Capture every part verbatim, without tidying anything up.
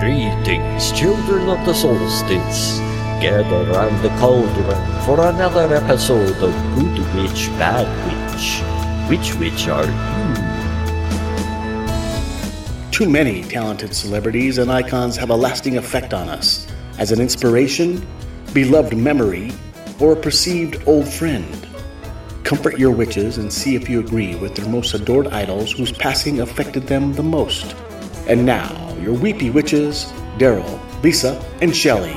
Greetings, children of the solstice. Gather round the cauldron for another episode of Good Witch, Bad Witch. Which witch are you? Too many talented celebrities and icons have a lasting effect on us as an inspiration, beloved memory, or a perceived old friend. Comfort your witches and see if you agree with their most adored idols whose passing affected them the most. And now, your weepy witches, Daryl, Lisa, and Shelley.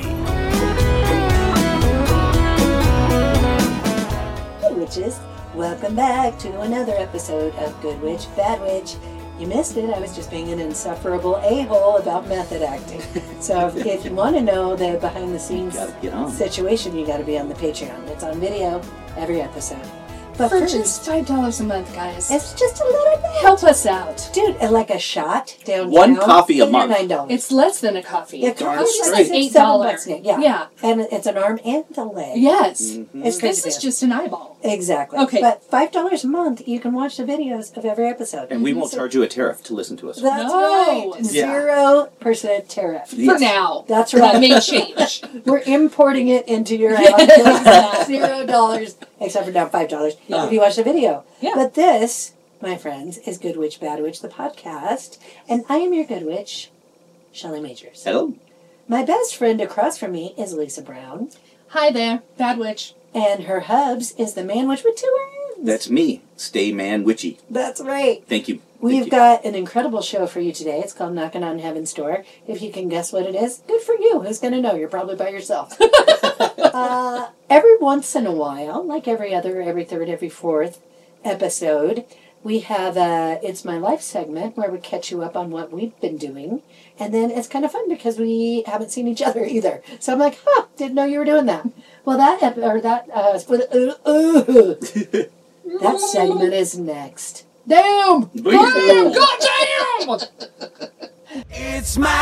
Hey witches, welcome back to another episode of Good Witch, Bad Witch. You missed it, I was just being an insufferable a-hole about method acting. So if, if you want to know the behind the scenes situation, you got to be on the Patreon. It's on video every episode. But For first, just five dollars a month, guys. it's just a little bit. Help us out. Dude, and like a shot downtown. One coffee a eight or month. nine dollars. It's less than a coffee. Yeah, Darn coffee's straight. like six, Eight seven dollars. bucks now. Yeah. Yeah. And it's an arm and a leg. Yes. Mm-hmm. It's crazy. This is bad. just an eyeball. Exactly. Okay. But five dollars a month, you can watch the videos of every episode. And we won't So- charge you a tariff to listen to us. That's No. right. Yeah. Zero percent tariff. For Yes. now. That's That right. may change. We're importing it into your Yeah. house. Zero dollars, except for down five dollars Yeah. if you watch the video. Yeah. But this, my friends, is Good Witch, Bad Witch, the podcast, and I am your Good Witch, Shelley Majors. Hello. My best friend across from me is Lisa Brown, Hi there, Bad Witch. and her hubs is the Man Witch with two words. That's me, Stay Man Witchy. That's right. Thank you. We've Thank you. got an incredible show for you today. It's called Knocking on Heaven's Door. If you can guess what it is, good for you. Who's going to know? You're probably by yourself. uh, every once in a while, like every other, every third, every fourth episode, we have a It's My Life segment where we catch you up on what we've been doing. And then it's kind of fun because we haven't seen each other either. So I'm like, huh, didn't know you were doing that. Well, that, ep- or that, uh, for the, uh, uh, that segment is next. Damn! Damn! God damn! It's my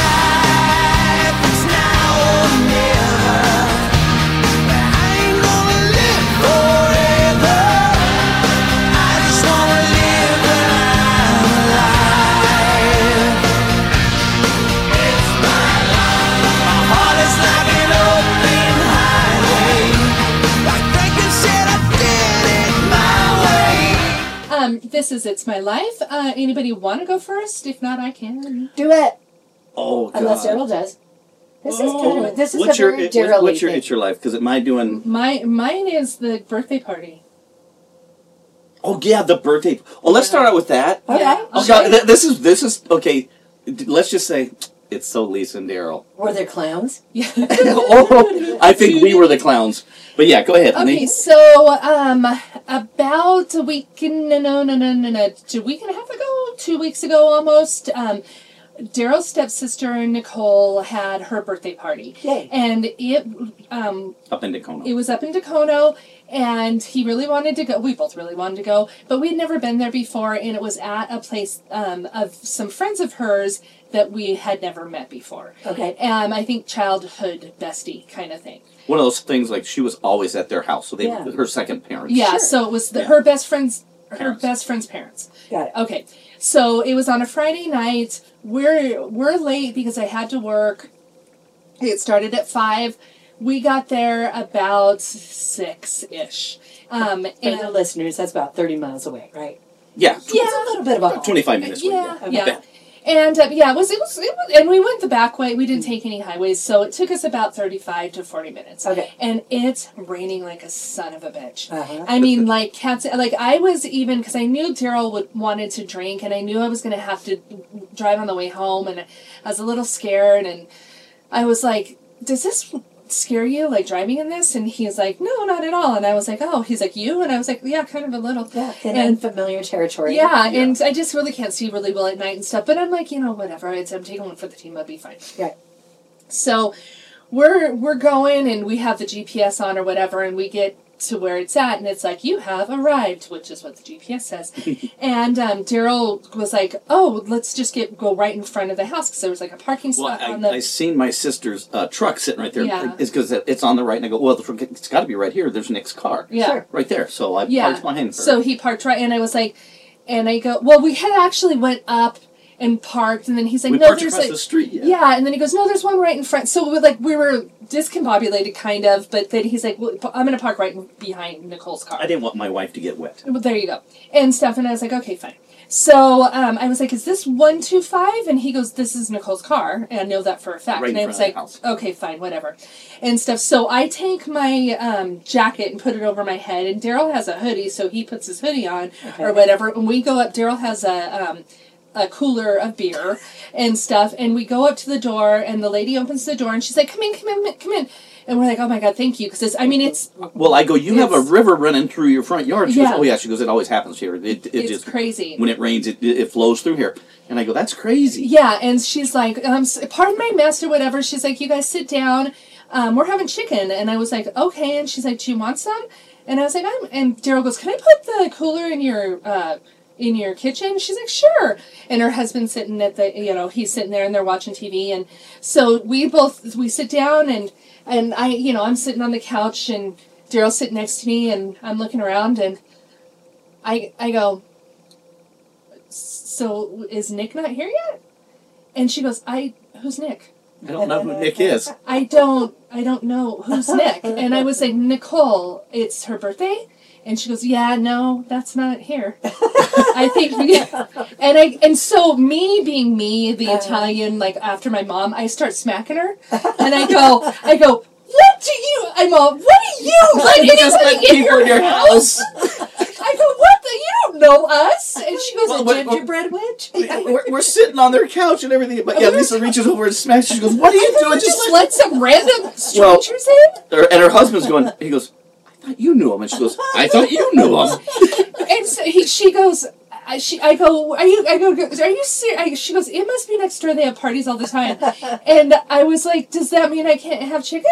life, it's now or never. I ain't gonna live forever. I just wanna live when I'm alive. It's my life. My heart is like an open highway. Like Franklin said, I did it my way. Um, this is It's My Life. Uh, anybody want to go first? If not, I can. Do it! Oh, God. Unless Daryl does. This is kind of this is What's a your, very it, Daryl what's your thing. It's Your Life? Because am I doing... My Mine is the birthday party. Oh, yeah, the birthday... Oh, let's start out with that. Okay. Yeah. Oh, God, th- this is... This is... Okay, d- let's just say it's so Lisa and Daryl. Were there clowns? Yeah. Oh, I think we were the clowns. But yeah, go ahead, honey. Okay, so um, about a week and no, no, no, no, no, no, a week and a half ago, two weeks ago almost, um, Daryl's stepsister Nicole had her birthday party, Yay. and it um, Up in Dacono. it was up in Dacono, and he really wanted to go. We both really wanted to go, but we had never been there before, and it was at a place um, of some friends of hers that we had never met before. Okay. Um, I think childhood bestie kind of thing. One of those things like she was always at their house, so they Yeah. her second parents. Yeah, Sure. so it was the, Yeah. her best friend's her Parents. best friend's parents. Got it. Okay, so it was on a Friday night. We're we're late because I had to work. It started at five. We got there about six ish. Um, For the and listeners, that's about thirty miles away, right? Yeah. It's a little bit of a twenty-five minutes. away, yeah, Okay. yeah. And uh, yeah, it was, it was it was, and we went the back way. We didn't take any highways, so it took us about thirty-five to forty minutes. Okay. And it's raining like a son of a bitch. Uh-huh. I mean, like cats. Like I was even because I knew Daryl would wanted to drink, and I knew I was going to have to drive on the way home, and I was a little scared, and I was like, "Does this scare you, like driving in this?" And he's like, "No, not at all." And I was like, "Oh," he's like, "You?" And I was like, "Yeah, kind of a little." Yeah, in And- unfamiliar territory. Yeah, Yeah. and I just really can't see really well at night and stuff. But I'm like, you know, whatever. It's, I'm taking one for the team. I'll be fine. Right. So we're we're going, and we have the G P S on or whatever, and we get to where it's at, and it's like, you have arrived, which is what the G P S says. And um, Daryl was like, oh, let's just get go right in front of the house, because there was like a parking Well, spot on I, the... I seen my sister's uh, truck sitting right there. Yeah. It's because it's on the right, and I go, well, it's got to be right here. There's Nick's car. yeah. Sure. Right there. So I Yeah. parked behind her. So he parked right, and I was like, and I go, well, we had actually went up and parked, and then he's like, We no, parked there's across like, the street. Yeah. yeah, and then he goes, no, there's one right in front. So we like we were discombobulated kind of, but then he's like, well, I'm gonna park right behind Nicole's car. I didn't want my wife to get wet. Well, there you go. And stuff, and I was like, okay, fine. So um, I was like, is this one two five? And he goes, this is Nicole's car, and I know that for a fact. Right in and I was front like, of the house. okay, fine, whatever, and stuff. So I take my um, jacket and put it over my head, and Daryl has a hoodie, so he puts his hoodie on or whatever. And we go up. Daryl has a um, a cooler of beer and stuff, and we go up to the door, and the lady opens the door, and she's like, come in, come in, come in. And we're like, oh my God, thank you. Because I mean, it's... Well, I go, you have a It's- river running through your front yard. She Yeah. goes, oh yeah. She goes, it always happens here. It, it it's just, crazy. when it rains, it, it flows through here. And I go, that's crazy. Yeah, and she's like, um, s- pardon my mess or whatever. She's like, you guys sit down. Um, we're having chicken. And I was like, okay. And she's like, do you want some? And I was like, I'm... And Daryl goes, can I put the cooler in your... Uh, in your kitchen? She's like, sure. And her husband's sitting at the, you know, he's sitting there and they're watching T V. And so we both, we sit down and, and I, you know, I'm sitting on the couch and Daryl's sitting next to me and I'm looking around and I, I go, so is Nick not here yet? And she goes, I, who's Nick? I don't know who Nick is. I don't, I don't know who's Nick. And I was like, Nicole, it's her birthday. And she goes, yeah, no, that's not here. I think we, and I, and so me being me, the Italian, like after my mom, I start smacking her, and I go, I go, what do you? I'm all, what do you? Let You just let anybody in people in your house. I go, what the? You don't know us? And she goes, Well, a what- gingerbread witch. we're, we're sitting on their couch and everything. But yeah, Lisa reaches over and smacks. She goes, what are you doing? Just Just let some random Well- strangers in. her, and her husband's going, he goes, I thought you knew him. And she goes, I thought you knew him. And so he, she goes, I, she, I go, are you, I go, are you serious? She goes, it must be next door. They have parties all the time. And I was like, does that mean I can't have chicken?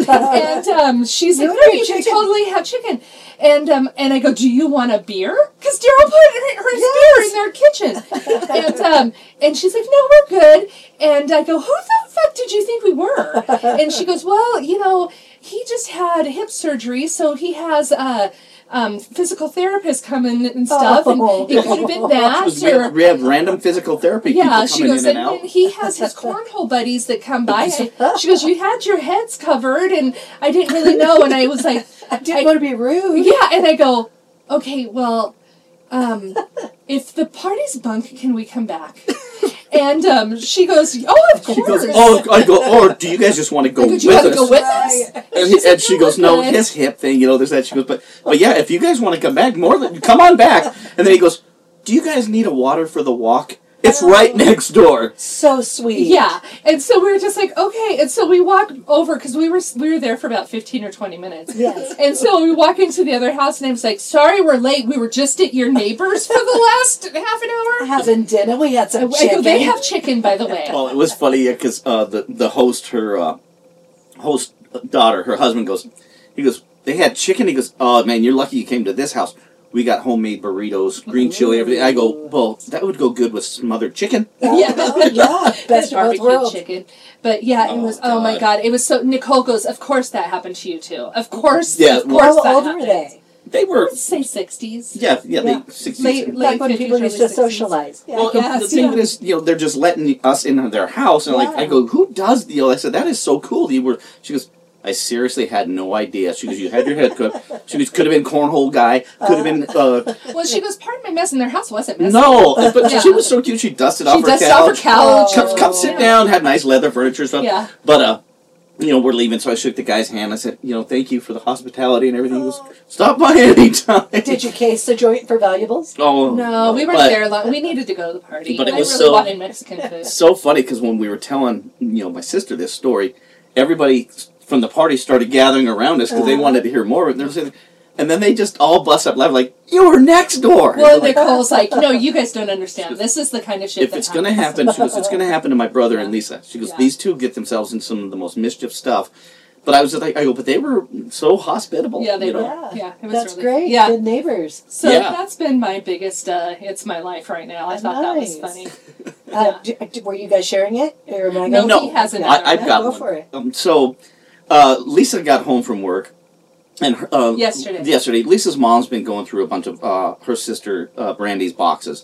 And um, she's like, You no, have you can chicken." totally have chicken. And um, and I go, do you want a beer? Because Daryl put her, her beer in their kitchen. And um, and she's like, no, we're good. And I go, who the fuck did you think we were? And she goes, well, you know, he just had hip surgery, so he has uh, um, physical therapists coming and stuff, Oh. and it could have been that, We have, or we have random physical therapy yeah. people She coming goes, in and and, out. and he has his cornhole buddies that come by. And she goes, you had your heads covered, and I didn't really know, and I was like, I didn't want to be rude. yeah, and I go, okay, well, um, if the party's bunk, can we come back? And um, she goes, oh, of course. She goes, oh, I go, or do you guys just want to go I go, with do you want to us? go with us? And, She's and like, she "No, goes, we're no, good." his hip thing, you know, there's that. She goes, but, but yeah, if you guys want to come back, more than come on back. And then he goes, do you guys need a water for the walk? It's right next door. So sweet. Yeah, and so we were just like, okay, and so we walked over because we were we were there for about fifteen or twenty minutes. Yes. And so we walk into the other house, and I was like, sorry, we're late. We were just at your neighbor's for the last half an hour. Having dinner, we had some I go, chicken. they have chicken, by the way. Well, it was funny because uh, the the host, her uh, host daughter, her husband goes, he goes, they had chicken. He goes, oh man, you're lucky you came to this house. We got homemade burritos, green chili, everything. I go, well, that would go good with smothered chicken. Yeah, yeah, best of both barbecue worlds. chicken. But yeah, it Oh, was. Oh my God. god, it was so. Nicole goes, of course that happened to you too. Of course, Yeah, of well- course How that old happened. were they? They were, Let's say sixties. yeah, yeah, Yeah. they sixties. Late- late Like when fifties, people used to early sixties. socialize. Yeah. Well, Yes, the thing yeah. is, you know, they're just letting us in their house, and like, Yeah. I go, who does? You know, I said that is so cool. You were. She goes, I seriously had no idea. She goes, you had your head cut. She goes, could have been cornhole guy. Could have been. Uh, Well, she goes, pardon my mess, and their house wasn't messy. no, but Yeah. she was so cute. She dusted off She her dusted couch. off her couch. Come, come sit down. Had nice leather furniture and stuff. Yeah. But uh, you know, we're leaving, so I shook the guy's hand. I said, you know, thank you for the hospitality and everything. He goes, stop by anytime. Did you case the joint for valuables? Oh No, we weren't but- there long. We needed to go to the party. But it I was really so- wanted Mexican food. So funny because when we were telling, you know, my sister this story, everybody from the party started gathering around us because they Uh-huh. wanted to hear more. And, they were saying, and then they just all bust up laughing like, you were next door. Well, Like, Nicole's like, no, you guys don't understand. This is the kind of shit if that it's going to happens. happen, she goes, it's going to happen to my brother and Yeah. Lisa. She goes, Yeah. these two get themselves in some of the most mischief stuff. But I was just like, I go, but they were so hospitable. Yeah, they you know? were. Yeah, it was That's really, great. Yeah. Good neighbors. So Yeah. that's been my biggest, uh, it's my life right now. I thought that was Nice. funny. Uh, d- d- were you guys sharing it? Or am I No, going- No, he hasn't. Okay. I, I've Yeah, got go one. for it. Um, so, uh, Lisa got home from work, and her- uh, Yesterday. Yesterday, Lisa's mom's been going through a bunch of uh, her sister uh, Brandy's boxes,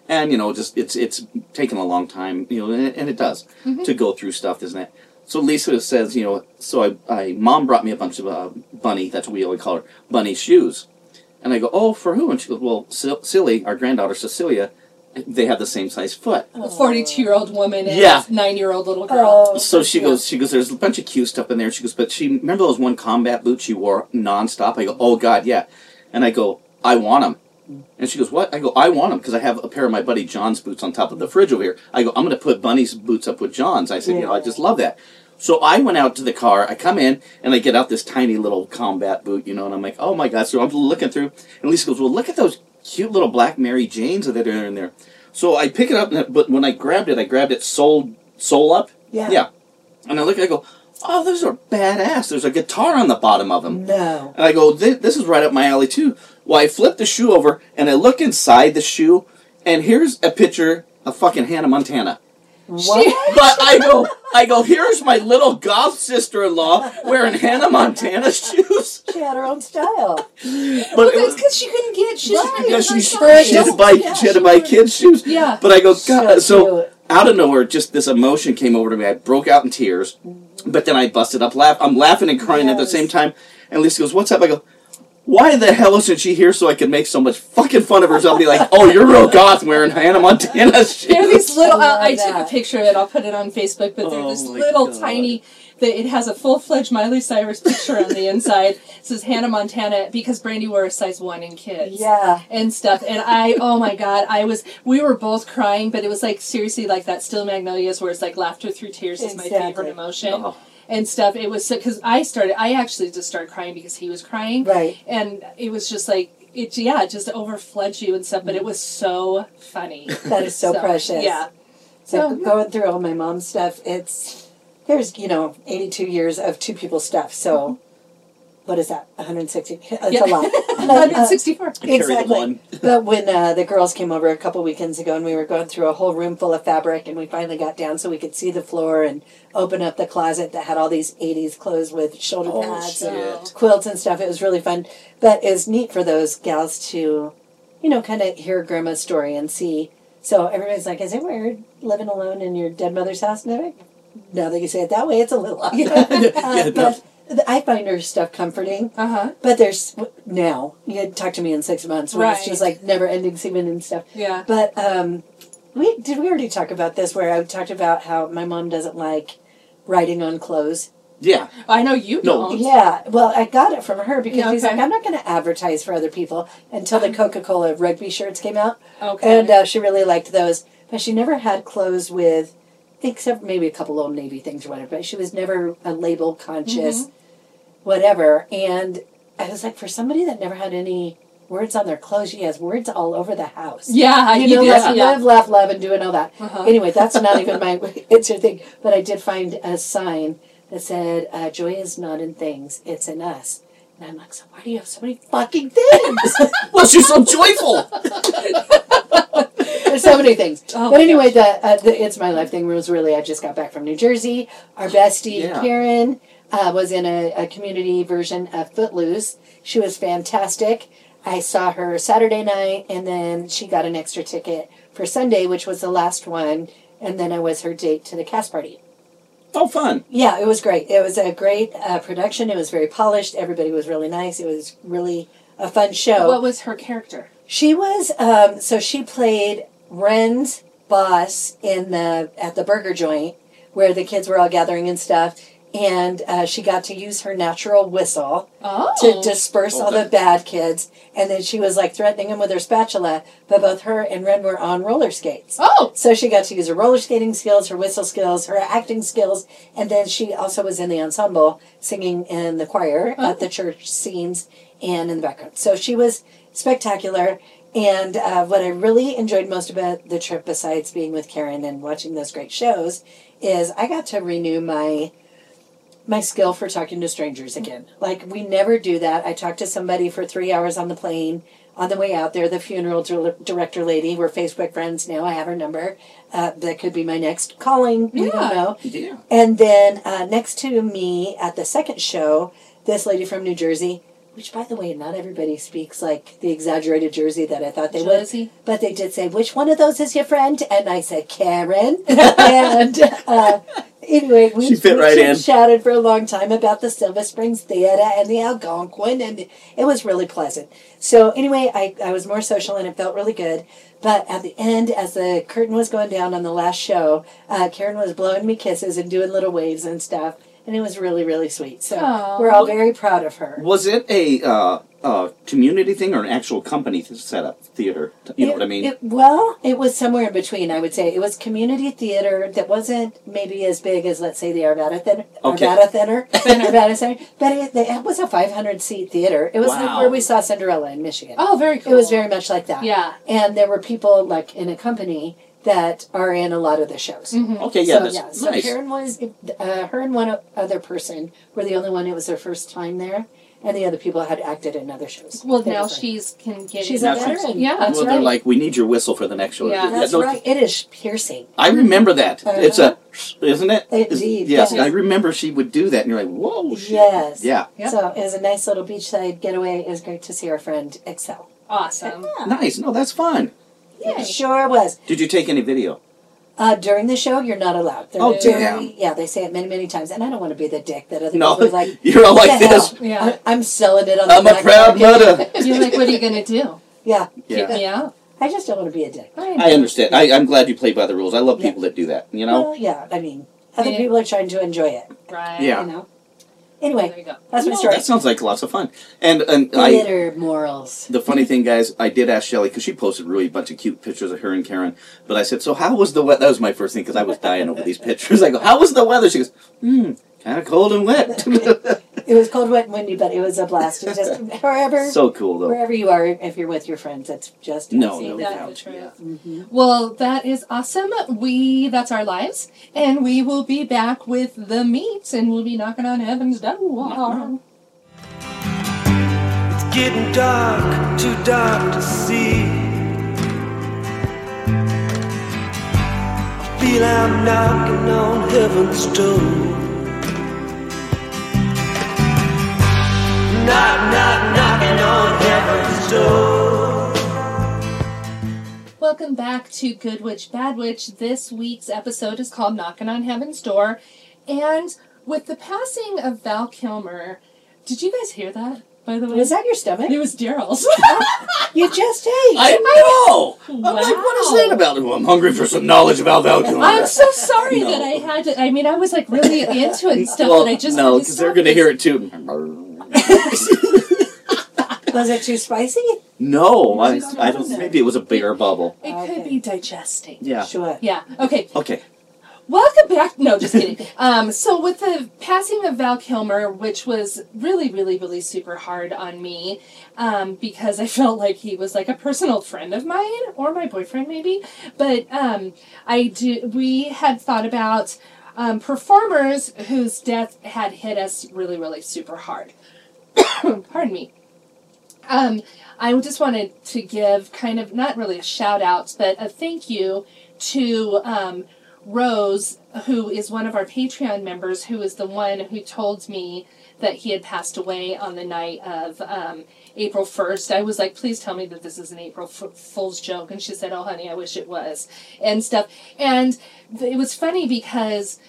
And, you know, just it's it's taken a long time, you know, and it, and it does, Mm-hmm. to go through stuff, doesn't it? So Lisa says, you know, so I, I mom brought me a bunch of uh, Bunny, that's what we always call her, Bunny shoes. And I go, oh, for who? And she goes, well, Sil- Silly, our granddaughter Cecilia, they have the same size foot. A forty-two-year-old woman and Yeah. a nine-year-old little girl. Oh, So she yeah. goes, she goes, there's a bunch of cute stuff in there. She goes, but she, remember those one combat boots she wore nonstop? I go, oh, God, yeah. And I go, I want them. And she goes, what? I go, I want them because I have a pair of my buddy John's boots on top of the fridge over here. I go, I'm going to put Bunny's boots up with John's. I said, you know, I just love that. So I went out to the car. I come in and I get out this tiny little combat boot, you know, and I'm like, oh my God. So I'm looking through, and Lisa goes, well, look at those cute little black Mary Janes that are in there. So I pick it up, and- but when I grabbed it, I grabbed it sole, sole up. Yeah. Yeah. And I look, I go, oh, those are badass. There's a guitar on the bottom of them. No. And I go, this, this is right up my alley, too. Well, I flip the shoe over, and I look inside the shoe, and here's a picture of fucking Hannah Montana. What? But I go, I go, here's my little goth sister-in-law wearing Hannah Montana shoes. She had her own style. But Well, it that's was, because she couldn't get shoes. Right. yeah, Yeah, she, she, she had to buy, Yeah, she had to she buy would- kids' shoes. Yeah. But I go, So God, so cute. out of nowhere, just this emotion came over to me. I broke out in tears, but then I busted up laugh. I'm laughing and crying at the Yes. same time. And Lisa goes, "What's up?" I go, "Why the hell isn't she here so I can make so much fucking fun of her?" So I'll be like, "Oh, you're real goth wearing Hannah Montana shoes." They're these little. I love Uh, I took that. a picture of it. I'll put it on Facebook. But they're Oh this my little God. tiny. That it has a full fledged Miley Cyrus picture on the inside. It says Hannah Montana because Brandy wore a size one in kids. Yeah. And stuff. And I, oh my God, I was. We were both crying, but it was like seriously like that Still Magnolias, where it's like laughter through tears is my Exactly. favorite emotion. Oh. And stuff. It was because I started. I actually just started crying because he was crying. Right. And it was just like. It, yeah, it just overfled you and stuff, but it was so funny. That is so, precious. Yeah. So So- going through all my mom's stuff, it's there's you know eighty-two years of two people stuff. So what is that? one hundred sixty. It's Yeah. a lot. one hundred sixty-four. carry the Exactly. one. But when uh, the girls came over a couple weekends ago and we were going through a whole room full of fabric and we finally got down so we could see the floor and open up the closet that had all these eighties clothes with shoulder Oh, pads and shit. quilts and stuff. It was really fun. But it was neat for those gals to, you know, kind of hear grandma's story and see. So everybody's like, is it weird living alone in your dead mother's house? And I'm like, now that you say it that way, it's a little odd. Uh, but I find her stuff comforting. Uh huh. But there's now you talk to me in six months where it's Right. just like never ending semen and stuff. Yeah. But um, we did we already talk about this where I talked about how my mom doesn't like writing on clothes. Yeah. I know you No. don't. Yeah, well, I got it from her because Yeah, she's okay. like, I'm not going to advertise for other people until the Coca Cola rugby shirts came out, Okay. and uh, she really liked those. But she never had clothes with, except maybe a couple old Navy things or whatever. But she was never a label conscious. Mm-hmm. Whatever. And I was like, for somebody that never had any words on their clothes, she has words all over the house. yeah, You you know, did. like Yeah. live, laugh, love, and doing all that. Uh-huh. Anyway, that's not even my it's your thing. But I did find a sign that said, uh, "Joy is not in things; it's in us." And I'm like, so why do you have so many fucking things? Well, she's so joyful. There's so many things. Oh but my anyway, the, uh, the It's My Life thing was really, I just got back from New Jersey. Our bestie, Yeah. Karen, uh, was in a, a community version of Footloose. She was fantastic. I saw her Saturday night, and then she got an extra ticket for Sunday, which was the last one, and then I was her date to the cast party. Oh, fun. Yeah, it was great. It was a great uh, production. It was very polished. Everybody was really nice. It was really a fun show. What was her character? She was um, so she played Ren's boss in the at the burger joint where the kids were all gathering and stuff, and uh, she got to use her natural whistle Oh. to disperse all Okay. the bad kids, and then she was like threatening them with her spatula. But both her and Ren were on roller skates. Oh. So she got to use her roller skating skills, her whistle skills, her acting skills, and then she also was in the ensemble singing in the choir Oh. at the church scenes and in the background. So she was spectacular. And uh, what I really enjoyed most about the trip, besides being with Karen and watching those great shows, is I got to renew my my skill for talking to strangers again. Like, we never do that. I talked to somebody for three hours on the plane on the way out there, the funeral dir- director lady. We're Facebook friends now. I have her number. Uh, that could be my next calling. We Yeah. don't know. Yeah. And then uh, next to me at the second show, this lady from New Jersey, which, by the way, not everybody speaks like the exaggerated Jersey that I thought they Jersey. would. But they did say, which one of those is your friend? And I said, Karen. and uh, anyway, we, She fit we right in. chatted for a long time about the Silver Springs Theater and the Algonquin, and it was really pleasant. So anyway, I, I was more social, and it felt really good. But at the end, as the curtain was going down on the last show, uh, Karen was blowing me kisses and doing little waves and stuff. And it was really, really sweet. So Aw. we're all very proud of her. Was it a uh, uh, community thing or an actual company setup theater? You know It- what I mean? It, well, it was somewhere in between, I would say. It was community theater that wasn't maybe as big as, let's say, the Arvada Theater. Okay. Arvada Theater. Arvada Center. But it, it was a five hundred seat theater. It was like Wow. where we saw Cinderella in Michigan. Oh, very cool. It was very much like that. Yeah. And there were people, like, in a company that are in a lot of the shows. okay, yeah, so, that's yeah, so nice. Karen was, uh, her and one other person were the only one. It was their first time there, and the other people had acted in other shows. Well, They now were fine. she's can get She's in. a Now she's- veteran. Yeah, that's well, right. they're like, we need your whistle for the next show. Yeah. That's no, right. It is piercing. I remember that. Uh-huh. It's a, isn't it? It's- Indeed, Yes, yes. I remember she would do that, and you're like, whoa, shit. Yes. Yeah. Yep. So it was a nice little beachside getaway. It was great to see our friend excel. Awesome. Nice. No, that's fun. It sure was. Did you take any video? Uh, during the show, you're not allowed. They're Oh, very- damn. Yeah, they say it many, many times, and I don't want to be the dick that other No, people are like. you're all "What like the this. hell? Yeah. I- I'm selling it on the I'm a black proud market." mother. You're like, what are you gonna do? Yeah, Kick me out? I just don't want to be a dick. I understand. I, I'm glad you play by the rules. I love people that do that. You know? Well, yeah, I mean, other Yeah. people are trying to enjoy it. Right. Yeah. You know. Anyway, There you go. that's my No, story. that sounds like lots of fun. And and I, Theater morals. the funny thing, guys, I did ask Shelly because she posted really a bunch of cute pictures of her and Karen. But I said, "So how was the weather?" That was my first thing because I was dying over these pictures. I go, "How was the weather?" She goes, "Hmm, kind of cold and wet." It was cold, wet, and windy, but it was a blast. It just wherever, So cool though. wherever you are, if you're with your friends, it's just No, absolutely no That's doubt. the truth. Mm-hmm. Well, that is awesome. We that's our lives, and we will be back with the meat, and we'll be knocking on heaven's door. It's getting dark, too dark to see. I feel I'm knocking on heaven's door. Knock, knock, knocking on heaven's door. Welcome back to Good Witch, Bad Witch. This week's episode is called Knocking on Heaven's Door. And with the passing of Val Kilmer, did you guys hear that, by the way? Was that your stomach? It was Daryl's. You just ate. I know. I'm Wow. like, what is that about? Well, I'm hungry for some knowledge about Val Kilmer. I'm so sorry No. that I had to. I mean, I was like really into it and stuff, well, but I just no, had to because they're stop going to this. hear it too. Was it too spicy? No, I, I don't. Maybe it was a bigger bubble. It Okay. could be digesting. Yeah. Sure. Yeah. Okay. Okay. Welcome back. No, just kidding. um, so with the passing of Val Kilmer, which was really, really, really super hard on me, um, because I felt like he was like a personal friend of mine or my boyfriend maybe. But um, I do. We had thought about um, performers whose death had hit us really, really super hard. Pardon me. Um, I just wanted to give kind of not really a shout out, but a thank you to um, Rose, who is one of our Patreon members, who is the one who told me that he had passed away on the night of um, April first. I was like, please tell me that this is an April F- Fool's joke. And she said, oh, honey, I wish it was, and stuff. And th- it was funny because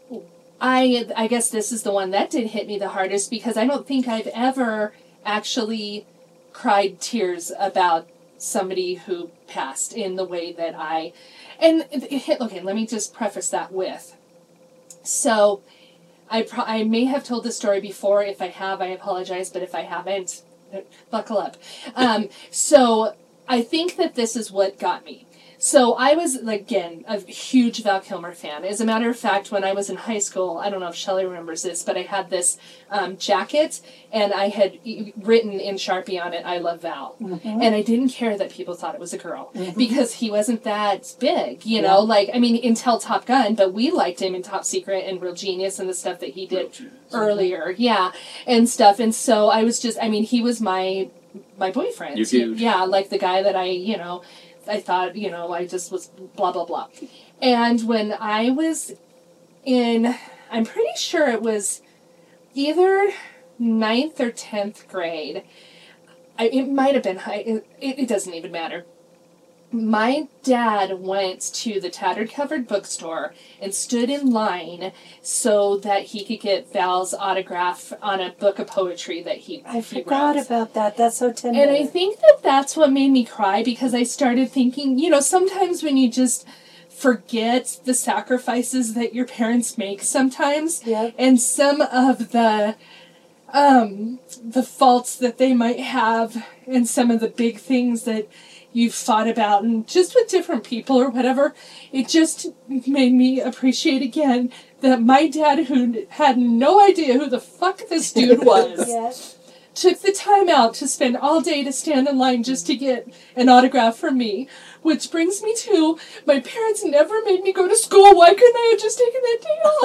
I, I guess this is the one that did hit me the hardest, because I don't think I've ever actually cried tears about somebody who passed in the way that I, and it hit, okay, let me just preface that with, so I pro- I may have told this story before. If I have, I apologize, but if I haven't, buckle up. Um, so I think that this is what got me. So I was, again, a huge Val Kilmer fan. As a matter of fact, when I was in high school, I don't know if Shelley remembers this, but I had this um, jacket, and I had e- written in Sharpie on it, I love Val. Mm-hmm. And I didn't care that people thought it was a girl, Mhm. because he wasn't that big, you Yeah. know? Like, I mean, until Top Gun, but we liked him in Top Secret and Real Genius and the stuff that he did earlier, yeah, and stuff. And so I was just, I mean, he was my my boyfriend. You're huge. Yeah, like the guy that I, you know, I thought, you know, I just was blah, blah, blah. And when I was in, I'm pretty sure it was either ninth or tenth grade. I, it might have been high. It, it doesn't even matter. My dad went to the Tattered Covered Bookstore and stood in line so that he could get Val's autograph on a book of poetry that he I he forgot wrote. about that. That's so tender. And I think that that's what made me cry, because I started thinking, you know, sometimes when you just forget the sacrifices that your parents make sometimes, Yep. and some of the um, the faults that they might have, and some of the big things that you've thought about, and just with different people or whatever, it just made me appreciate again that my dad, who had no idea who the fuck this dude was, Yes. took the time out to spend all day to stand in line just to get an autograph from me. Which brings me to, my parents never made me go to school. Why couldn't I have just taken that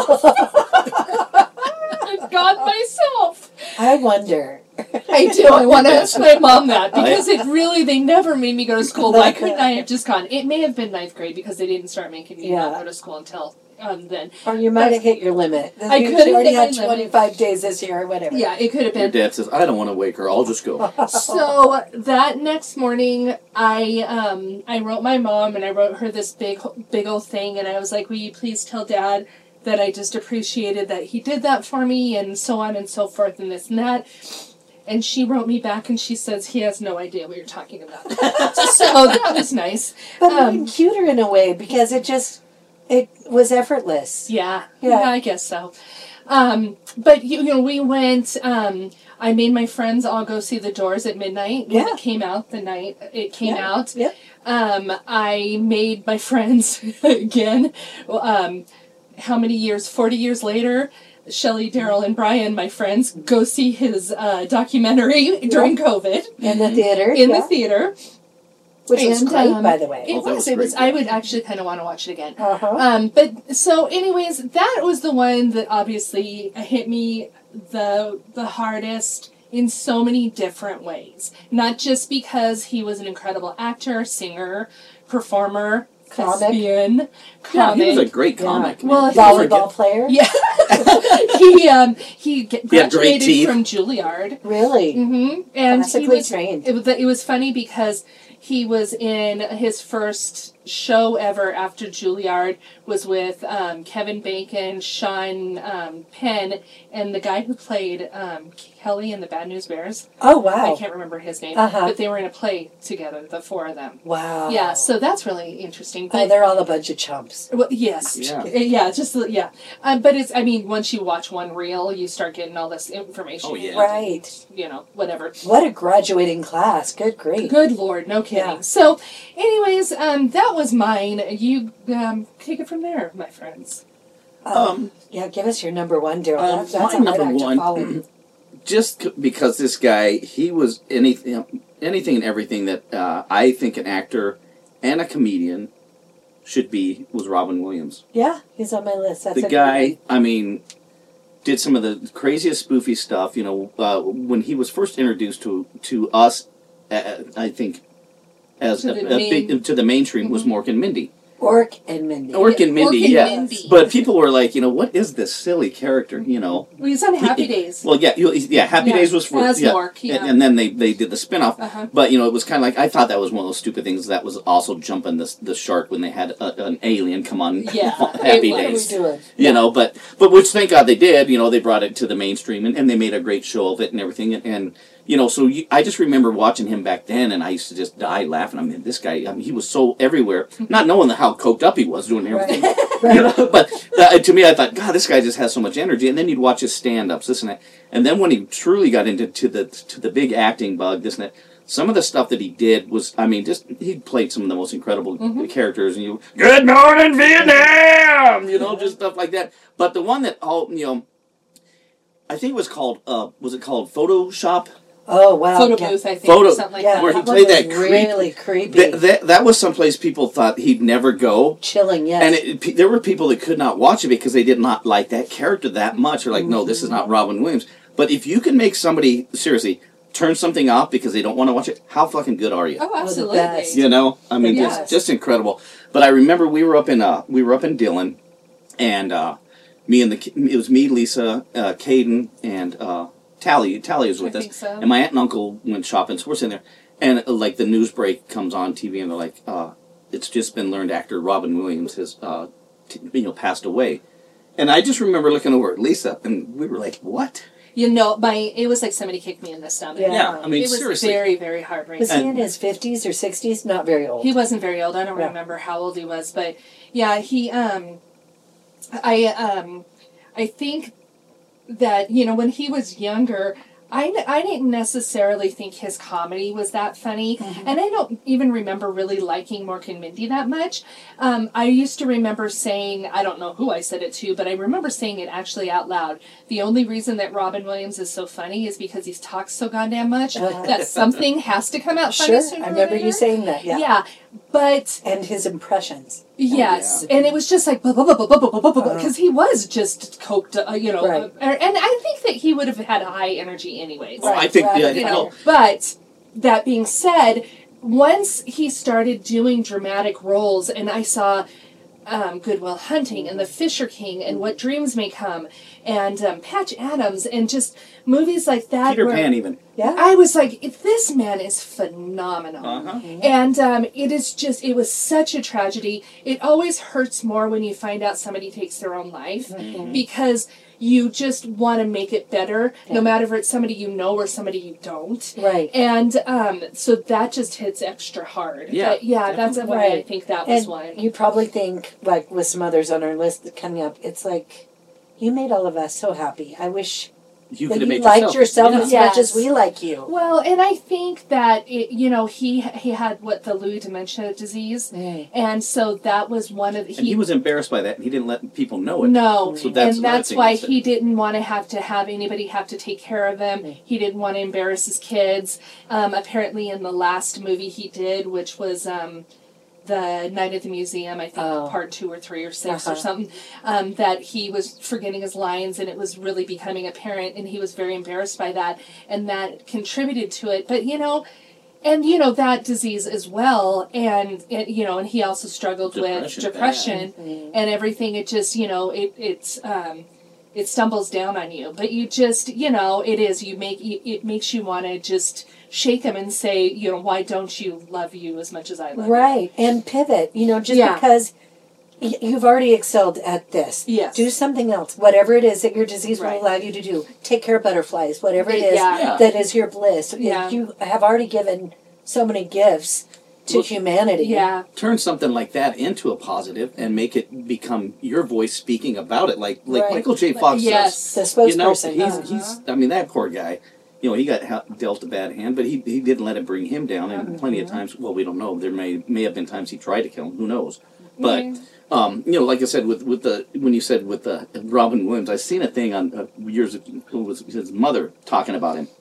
day off? And gone myself. I wonder. I do. I want to ask my mom that, because it really, they never made me go to school. Why couldn't I have just gone? It may have been ninth grade, because they didn't start making me not Yeah. go to school until um, then. Or you might have hit your limit. I You could have already hit had my limit. twenty-five days this year or whatever. Yeah, it could have Your been. dad says, I don't want to wake her. I'll just go. So that next morning, I um I wrote my mom, and I wrote her this big big old thing, and I was like, will you please tell Dad that I just appreciated that he did that for me, and so on and so forth, and this and that. And she wrote me back, and she says he has no idea what you're talking about. So that was nice. But Um, even cuter in a way, because it just, it was effortless. Yeah, Yeah. yeah, I guess so. Um, but you, you know, we went. Um, I made my friends all go see The Doors at midnight when Yeah. it came out. The night it came Yeah. out. Yep. Um, I made my friends again. Um, how many years? Forty years later. Shelley, Daryl, and Brian, my friends, go see his uh, documentary during COVID In the theater. in yeah. the theater. Which was And, great, um, by the way. It Oh, that was. was It was. great, I yeah. would actually kind of want to watch it again. Uh-huh. Um, but so, anyways, that was the one that obviously hit me the the hardest in so many different ways. Not just because he was an incredible actor, singer, performer, Comic. thespian, Yeah, comic. he was a great Yeah. comic. man. Well, People Volleyball forget- player. yeah, he um he g- He had great graduated teeth. from Juilliard. Really? Mm-hmm. And he Classically was, trained. It was, it was funny because he was in his first show ever after Juilliard was with um, Kevin Bacon, Sean um, Penn, and the guy who played um, Kelly in the Bad News Bears. Oh, wow. I can't remember his name, Uh-huh. but they were in a play together, the four of them. Wow. Yeah, so that's really interesting. Oh, But they're all a bunch of chumps. well, yes, Yeah. yeah, just yeah. Um, but it's I mean, once you watch one reel, you start getting all this information. Oh, yeah. Right. You know, whatever. What a graduating class. Good grief. Good Lord, no kidding. Yeah. So, anyways, um, that was mine. You um, take it from there, my friends. Um, Um, yeah, give us your number one, Daryl. um, That- that's my a hard number act to one- follow. just c- because this guy, he was anything, anything and everything that uh, I think an actor and a comedian should be, was Robin Williams. Yeah, he's on my list. That's The a good guy, I mean, did some of the craziest spoofy stuff. You know, uh, when he was first introduced to to us, uh, I think, as To a, the a main- big to the mainstream was Mhm. Mork and Mindy. Orc and Mindy. Orc and Mindy, Orc and yeah. Mindy. But people were like, you know, what is this silly character? You know. Well, he's on Happy He- Days. Well, yeah, you- yeah. Happy Yeah, Days was for as yeah, Mork, yeah. And, and then they, they did the spinoff. Uh-huh. But you know, it was kind of like I thought that was one of those stupid things that was also jumping the the shark when they had a, an alien come on Yeah, Happy it What are we Days. doing? You know, but but which thank God they did. You know, they brought it to the mainstream and, and they made a great show of it and everything. And, and you know, so you, I just remember watching him back then, and I used to just die laughing. I mean, this guy, I mean, he was so everywhere, not knowing how coked up he was doing everything. Right. You know, but uh, to me, I thought, God, this guy just has so much energy. And then you'd watch his stand-ups, this and that. And then when he truly got into to the to the big acting bug, this and that, some of the stuff that he did was, I mean, just he played some of the most incredible Mm-hmm. characters. And you, Good morning, Vietnam, you know, just stuff like that. But the one that all, you know, I think it was called, uh, was it called Photoshop? Oh, wow. Photo yeah. booth, I think, Photo- or something like Yeah, that. Where he that played one that was creep- really creepy. That, that, that was someplace people thought he'd never go. Chilling, yes. And it, it, there were people that could not watch it because they did not like that character that much. Or like, no, this is not Robin Williams. But if you can make somebody, seriously, turn something off because they don't want to watch it, how fucking good are you? Oh, the absolutely. best. You know? I mean, Yes. just, just incredible. But I remember we were up in, uh, we were up in Dillon, and uh, me and the, ki- it was me, Lisa, uh, Caden, and uh, Tally. Tally was with I us, think so. and my aunt and uncle went shopping. So we're sitting there, and uh, like the news break comes on T V, and they're like, uh, "It's just been learned actor Robin Williams has, uh, t- you know, passed away." And I just remember looking over at Lisa, and we were like, "What?" You know, my it was like somebody kicked me in the stomach. Yeah. Yeah, I mean, it was seriously. very, very heartbreaking. Was he And- in his fifties or sixties? Not very old. He wasn't very old. I don't Yeah. remember how old he was, but yeah, he. Um, I um, I think that you know when he was younger, I, I didn't necessarily think his comedy was that funny, Mm-hmm. and I don't even remember really liking Mork and Mindy that much. Um, I used to remember saying, I don't know who I said it to, but I remember saying it actually out loud. The only reason that Robin Williams is so funny is because he talks so goddamn much that something has to come out funny Sure, sooner I or remember you later. saying that. Yeah. Yeah, but And his impressions. yes, yeah. and it was just like because he was just coked, uh, you know, Right. uh, and I think that he would have had high energy anyways. Oh, I think, Right. yeah, You I know, know. but that being said, once he started doing dramatic roles, and I saw um, Good Will Hunting and The Fisher King and What Dreams May Come and um, Patch Adams and just movies like that. Peter where Pan, even. Yeah. I was like, if this man is phenomenal. Uh-huh. And um, it is just, it was such a tragedy. It always hurts more when you find out somebody takes their own life because you just want to make it better, Yeah. no matter if it's somebody you know or somebody you don't. Right. And um, so that just hits extra hard. Yeah, But yeah, that's definitely. why I Right. think that was And one. you probably think, like with some others on our list coming up, it's like, you made all of us so happy. I wish You that could you have made liked yourself Yeah. as Yes. much as we like you. Well, and I think that it, you know he he had what the Lewy dementia disease, Mm. and so that was one of And he was embarrassed by that, and he didn't let people know it. No, So that's and another that's thing why he said. he didn't want to have to have anybody have to take care of him. Mm. He didn't want to embarrass his kids. Um, apparently, in the last movie he did, which was um, the Night at the Museum, I think Oh. part two or three or six Uh-huh. or something, um, that he was forgetting his lines and it was really becoming apparent, and he was very embarrassed by that, and that contributed to it. But you know. And you know that disease as well, and, and you know, and he also struggled Depression, with depression Mm-hmm. and everything. It just, you know, it it's um, it stumbles down on you. But you just, you know, it is you make you, it makes you want to just shake him and say, you know, why don't you love you as much as I love you? Right. And pivot, you know, just Yeah. because y- you've already excelled at this. Yes. Do something else. Whatever it is that your disease Right. will allow you to do. Take care of butterflies. Whatever it is Yeah. Yeah. that is your bliss. Yeah. You have already given so many gifts to Well, humanity. Yeah. Turn something like that into a positive and make it become your voice speaking about it, like like Right. Michael J. Fox Yes. The does. You know, spokesperson. he's uh-huh. he's. I mean, that poor guy. You know, he got ha- dealt a bad hand, but he he didn't let it bring him down. And plenty of times, well, we don't know. There may may have been times he tried to kill him. Who knows? But Yeah. um, you know, like I said, with with the when you said with the Robin Williams, I seen a thing on uh, years ago. It was his mother talking about him,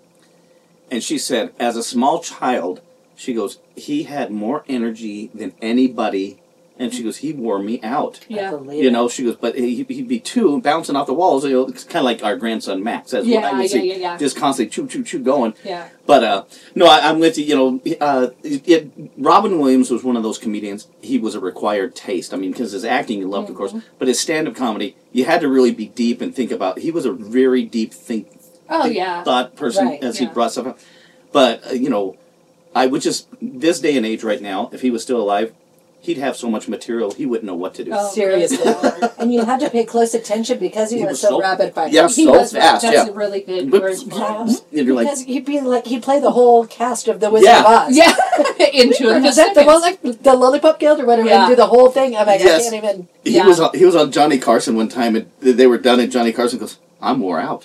and she said, as a small child, she goes, he had more energy than anybody. And she goes, he wore me out. Yeah. I believe You it. know, she goes, but he, he'd be two bouncing off the walls. You know, it's kind of like our grandson Max. That's what Yeah, I would yeah, see. yeah, yeah. Just constantly choo, choo, choo going. Yeah. But uh, no, I, I'm with you. You know, uh, it, it, Robin Williams was one of those comedians. He was a required taste. I mean, because his acting you loved, of Mm-hmm. course, but his stand-up comedy, you had to really be deep and think about. He was a very deep think, Oh think- yeah. thought person Right. as Yeah. he brought stuff up. But uh, you know, I would just this day and age right now, if he was still alive, he'd have so much material he wouldn't know what to do. Oh, Seriously. good Lord. And you had to pay close attention because he, He was, was so, so- rapid fire. Yeah, He so was fast, That's yeah. a really good But- word. Yeah. And you're like, Because he'd be like he'd play the whole cast of the Wizard Yeah. of Oz. Yeah. Into Or it. is that the one like the Lollipop Guild or whatever? Yeah. And do the whole thing. I'm like, Yes. I can't even. he Yeah. was on, he was on Johnny Carson one time, and they were done, and Johnny Carson goes, "I'm wore out."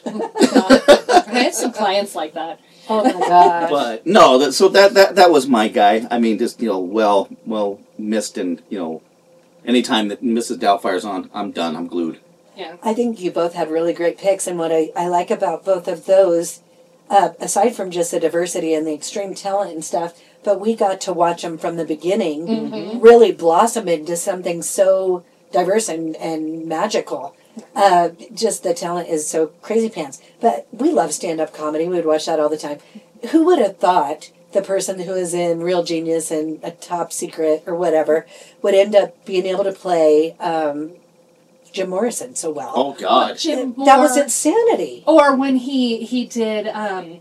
I have some clients like that. Oh my god. But no, that, so that, that that was my guy. I mean, just you know, well, well missed, and you know, anytime that Missus Doubtfire's on, I'm done. I'm glued. Yeah. I think you both had really great picks, and what I, I like about both of those, uh, aside from just the diversity and the extreme talent and stuff, but we got to watch them from the beginning Mm-hmm. really blossom into something so diverse and, and magical. Uh, just the talent is so crazy pants. But we love stand-up comedy. We would watch that all the time. Who would have thought the person who is in Real Genius and A Top Secret or whatever would end up being able to play... Um, Jim Morrison so well. Oh God. Jim That was Moore- insanity. Or when he he did um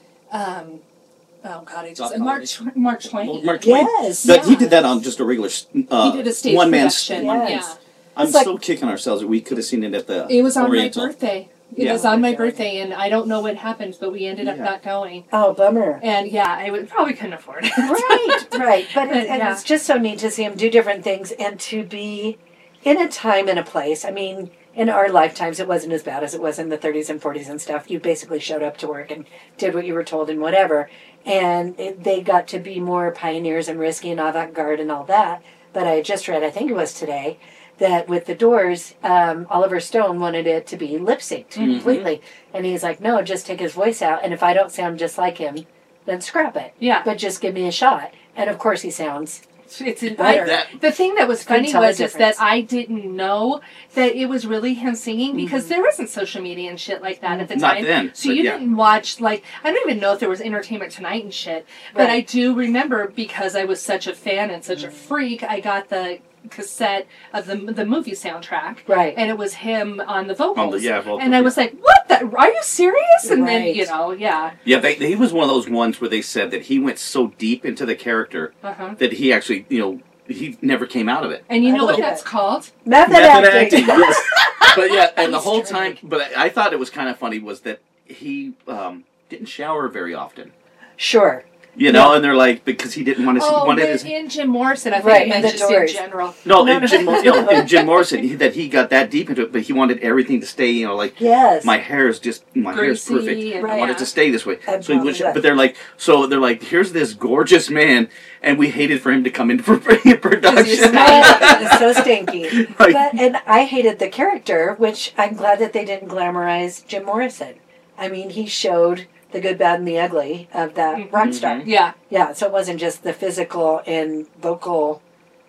um oh god I just Doc Mark Tw- Mark Twain. Well, Mark Twain. Yes. That, He Yeah. did that on just a regular uh, He did a stage one man. production. Yes. Yeah. I'm It's like- so kicking ourselves that we could have seen it at the. It was on Oriental. my birthday. It Yeah. was on my birthday, and I don't know what happened, but we ended up Yeah. not going. Oh, bummer. And yeah, I would probably couldn't afford it. Right, right. But it, and Yeah. it's just so neat to see him do different things and to be in a time and a place. I mean, in our lifetimes, it wasn't as bad as it was in the thirties and forties and stuff. You basically showed up to work and did what you were told and whatever. And it, they got to be more pioneers and risky and avant-garde and all that. But I just read, I think it was today, that with the Doors, um, Oliver Stone wanted it to be lip-synced completely. And he's like, no, just take his voice out. And if I don't sound just like him, then scrap it. Yeah. But just give me a shot. And of course he sounds It's an, better. I, That- the thing that was Couldn't funny tell the was is difference. that I didn't know that it was really him singing because there wasn't social media and shit like that at the Not time. then, so but you yeah. didn't watch like I don't even know if there was Entertainment Tonight and shit. But Right. I do remember because I was such a fan and such a freak. I got the cassette of the the movie soundtrack, Right. and it was him on the vocals. On the- yeah, vocals, and I yeah. was like, "What? The, are you serious?" And then Right. you know, yeah, Yeah, they, he was one of those ones where they said that he went so deep into the character uh-huh. that he actually, you know, he never came out of it. And you I know what love that's it. called? Method, Method acting. acting, yes. But yeah, and the He's whole trying. time, but I, I thought it was kind of funny was that he um, didn't shower very often. Sure. You know, and they're like, because he didn't want to see, Oh, wanted but his, in Jim Morrison, I think Right, it meant in the just in Doors. general. no, No, in no. Jim, you know, in Jim Morrison, he, that he got that deep into it, but he wanted everything to stay, you know, like, Yes. my hair is just, my hair is Greasy perfect. and- I want it to stay this way. And So he was, probably- but they're like, so they're like, here's this gorgeous man, and we hated for him to come into production. Right. It's so stinky. Like- But and I hated the character, which I'm glad that they didn't glamorize Jim Morrison. I mean, he showed the good, bad, and the ugly of that Mhm. rock star. Yeah. Yeah, so it wasn't just the physical and vocal.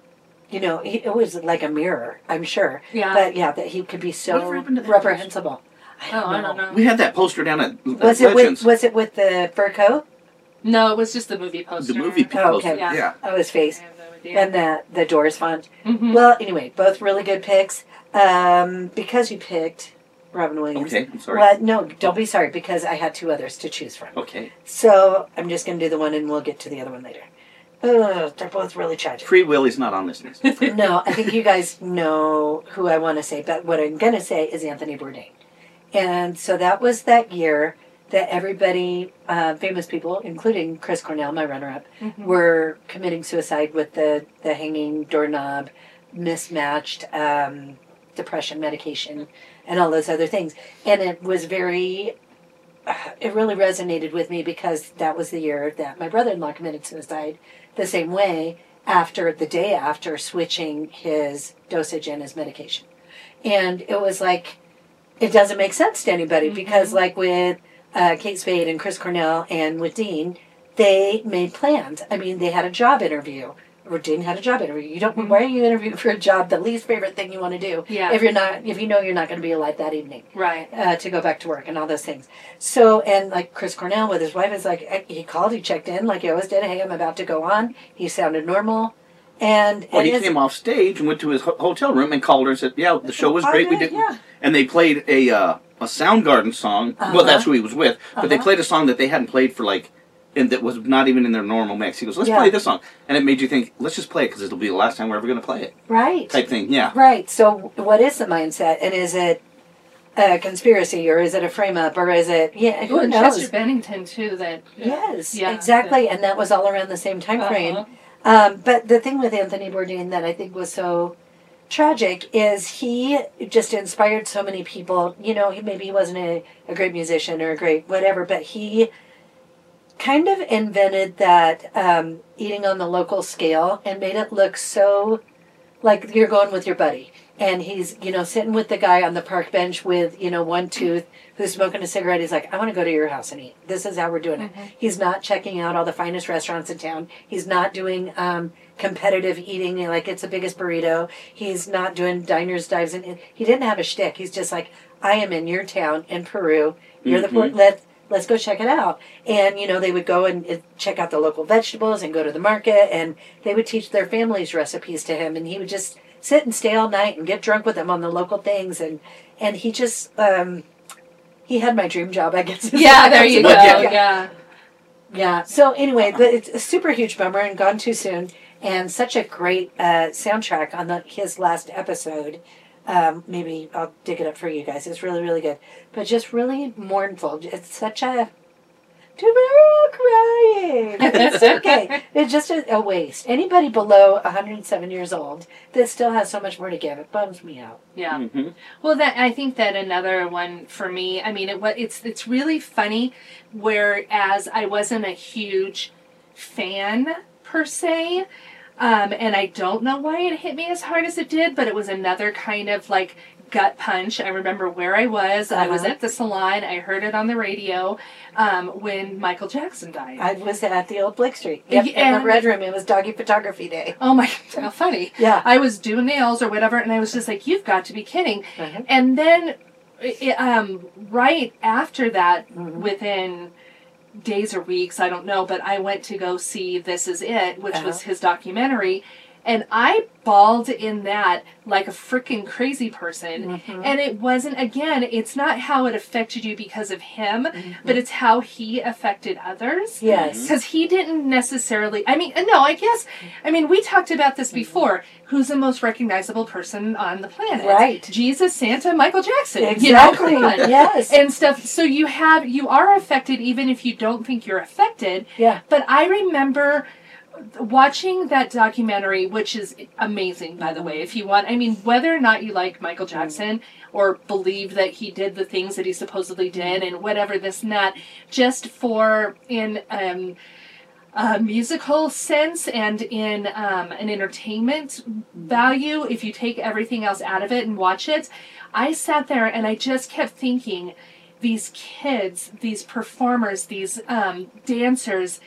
You know, he, it was like a mirror, I'm sure. Yeah. But yeah, that he could be so Whatever happened to that reprehensible. Oh, I don't know. We had that poster down at, at Was it Legends. with Was it with the fur coat? No, it was just the movie poster. the movie Oh, poster. okay. Yeah. Yeah. Oh, his I face. have no idea. And the, the Doors font. Mhm. Well, anyway, both really good picks. Um, because you picked Robin Williams. Okay, I'm sorry. Well, no, don't be sorry, because I had two others to choose from. Okay. So I'm just going to do the one and we'll get to the other one later. Ugh, they're both really tragic. Free Willy's not on this list. No, I think you guys know who I want to say, but what I'm going to say is Anthony Bourdain. And so that was that year that everybody, uh, famous people, including Chris Cornell, my runner-up, Mhm. were committing suicide with the, the hanging doorknob, mismatched um, depression medication, and all those other things. And it was very, uh, it really resonated with me because that was the year that my brother-in-law committed suicide the same way after, the day after switching his dosage and his medication. And it was like, it doesn't make sense to anybody Mhm. because like with uh, Kate Spade and Chris Cornell and with Dean, they made plans. I mean, they had a job interview. Or Dean had a job interview. You don't. Why are you interviewing for a job? The least favorite thing you want to do. Yeah. If you're not, if you know you're not going to be alive that evening, Right. uh, to go back to work and all those things. So and like Chris Cornell with his wife is like eh, he called, he checked in like he always did. Hey, I'm about to go on. He sounded normal, and Well, and he his- came off stage and went to his ho- hotel room and called her and said, "Yeah, the show was Oh, great. We good, did." yeah. And they played a uh, a Soundgarden song. Uh-huh. Well, that's who he was with. But they Uh-huh. played a song that they hadn't played for like, and that was not even in their normal mix. He goes, "Let's Yeah. play this song," and it made you think, "Let's just play it because it'll be the last time we're ever going to play it." right. Type thing. Yeah. Right. So, what is the mindset, and is it a conspiracy, or is it a frame up, or is it? Yeah, who Ooh, and knows? Chester Bennington too. That Yes, Yeah. exactly, and that was all around the same time frame. Uh-huh. Um, but the thing with Anthony Bourdain that I think was so tragic is he just inspired so many people. You know, he maybe he wasn't a, a great musician or a great whatever, but he kind of invented that um, eating on the local scale and made it look so like you're going with your buddy. And he's, you know, sitting with the guy on the park bench with, you know, one tooth who's smoking a cigarette. He's like, I want to go to your house and eat. This is how we're doing it. He's not checking out all the finest restaurants in town. He's not doing um, competitive eating, you know, like it's the biggest burrito. He's not doing diners, dives. And he didn't have a shtick. He's just like, I am in your town in Peru. You're the Mhm. let let's go check it out. And, you know, they would go and uh, check out the local vegetables and go to the market. And they would teach their families recipes to him. And he would just sit and stay all night and get drunk with him on the local things, and and he just um, he had my dream job, I guess. Yeah, there you go. Yeah. Yeah. Yeah. So anyway, the, it's a super huge bummer and gone too soon, and such a great uh, soundtrack on the his last episode. Um, maybe I'll dig it up for you guys. It's really, really good, but just really mournful. It's such a tomorrow crying. It's okay. It's just a, a waste. Anybody below one hundred seven years old that still has so much more to give, it bums me out. Yeah. Mm-hmm. Well, that I think that another one for me. I mean, it what it's it's really funny. Whereas I wasn't a huge fan per se, um, and I don't know why it hit me as hard as it did, but it was another kind of like gut punch. I remember where I was. I was Uh-huh. at the salon. I heard it on the radio um, when Michael Jackson died. I was at the old Blake Street. Yep, in And- the Red Room. It was Doggy Photography Day. Oh my, how funny. Yeah. I was doing nails or whatever, and I was just like, you've got to be kidding. Uh-huh. And then, it, um, right after that, Mm-hmm. within days or weeks, I don't know, but I went to go see This Is It, which was Uh-huh. his documentary, and I bawled in that like a freaking crazy person. Mm-hmm. And it wasn't, again, it's not how it affected you because of him, Mm-hmm. but it's how he affected others. Yes. Because he didn't necessarily, I mean, no, I guess, I mean, we talked about this before. Who's the most recognizable person on the planet? Right. Jesus, Santa, Michael Jackson. Exactly. You know? Come on. Yes. And stuff. So you have, you are affected even if you don't think you're affected. Yeah. But I remember watching that documentary, which is amazing, by the way, if you want. I mean, whether or not you like Michael Jackson or believe that he did the things that he supposedly did and whatever, this and that, just for in um, a musical sense and in um, an entertainment value, if you take everything else out of it and watch it, I sat there and I just kept thinking, these kids, these performers, these um, dancers,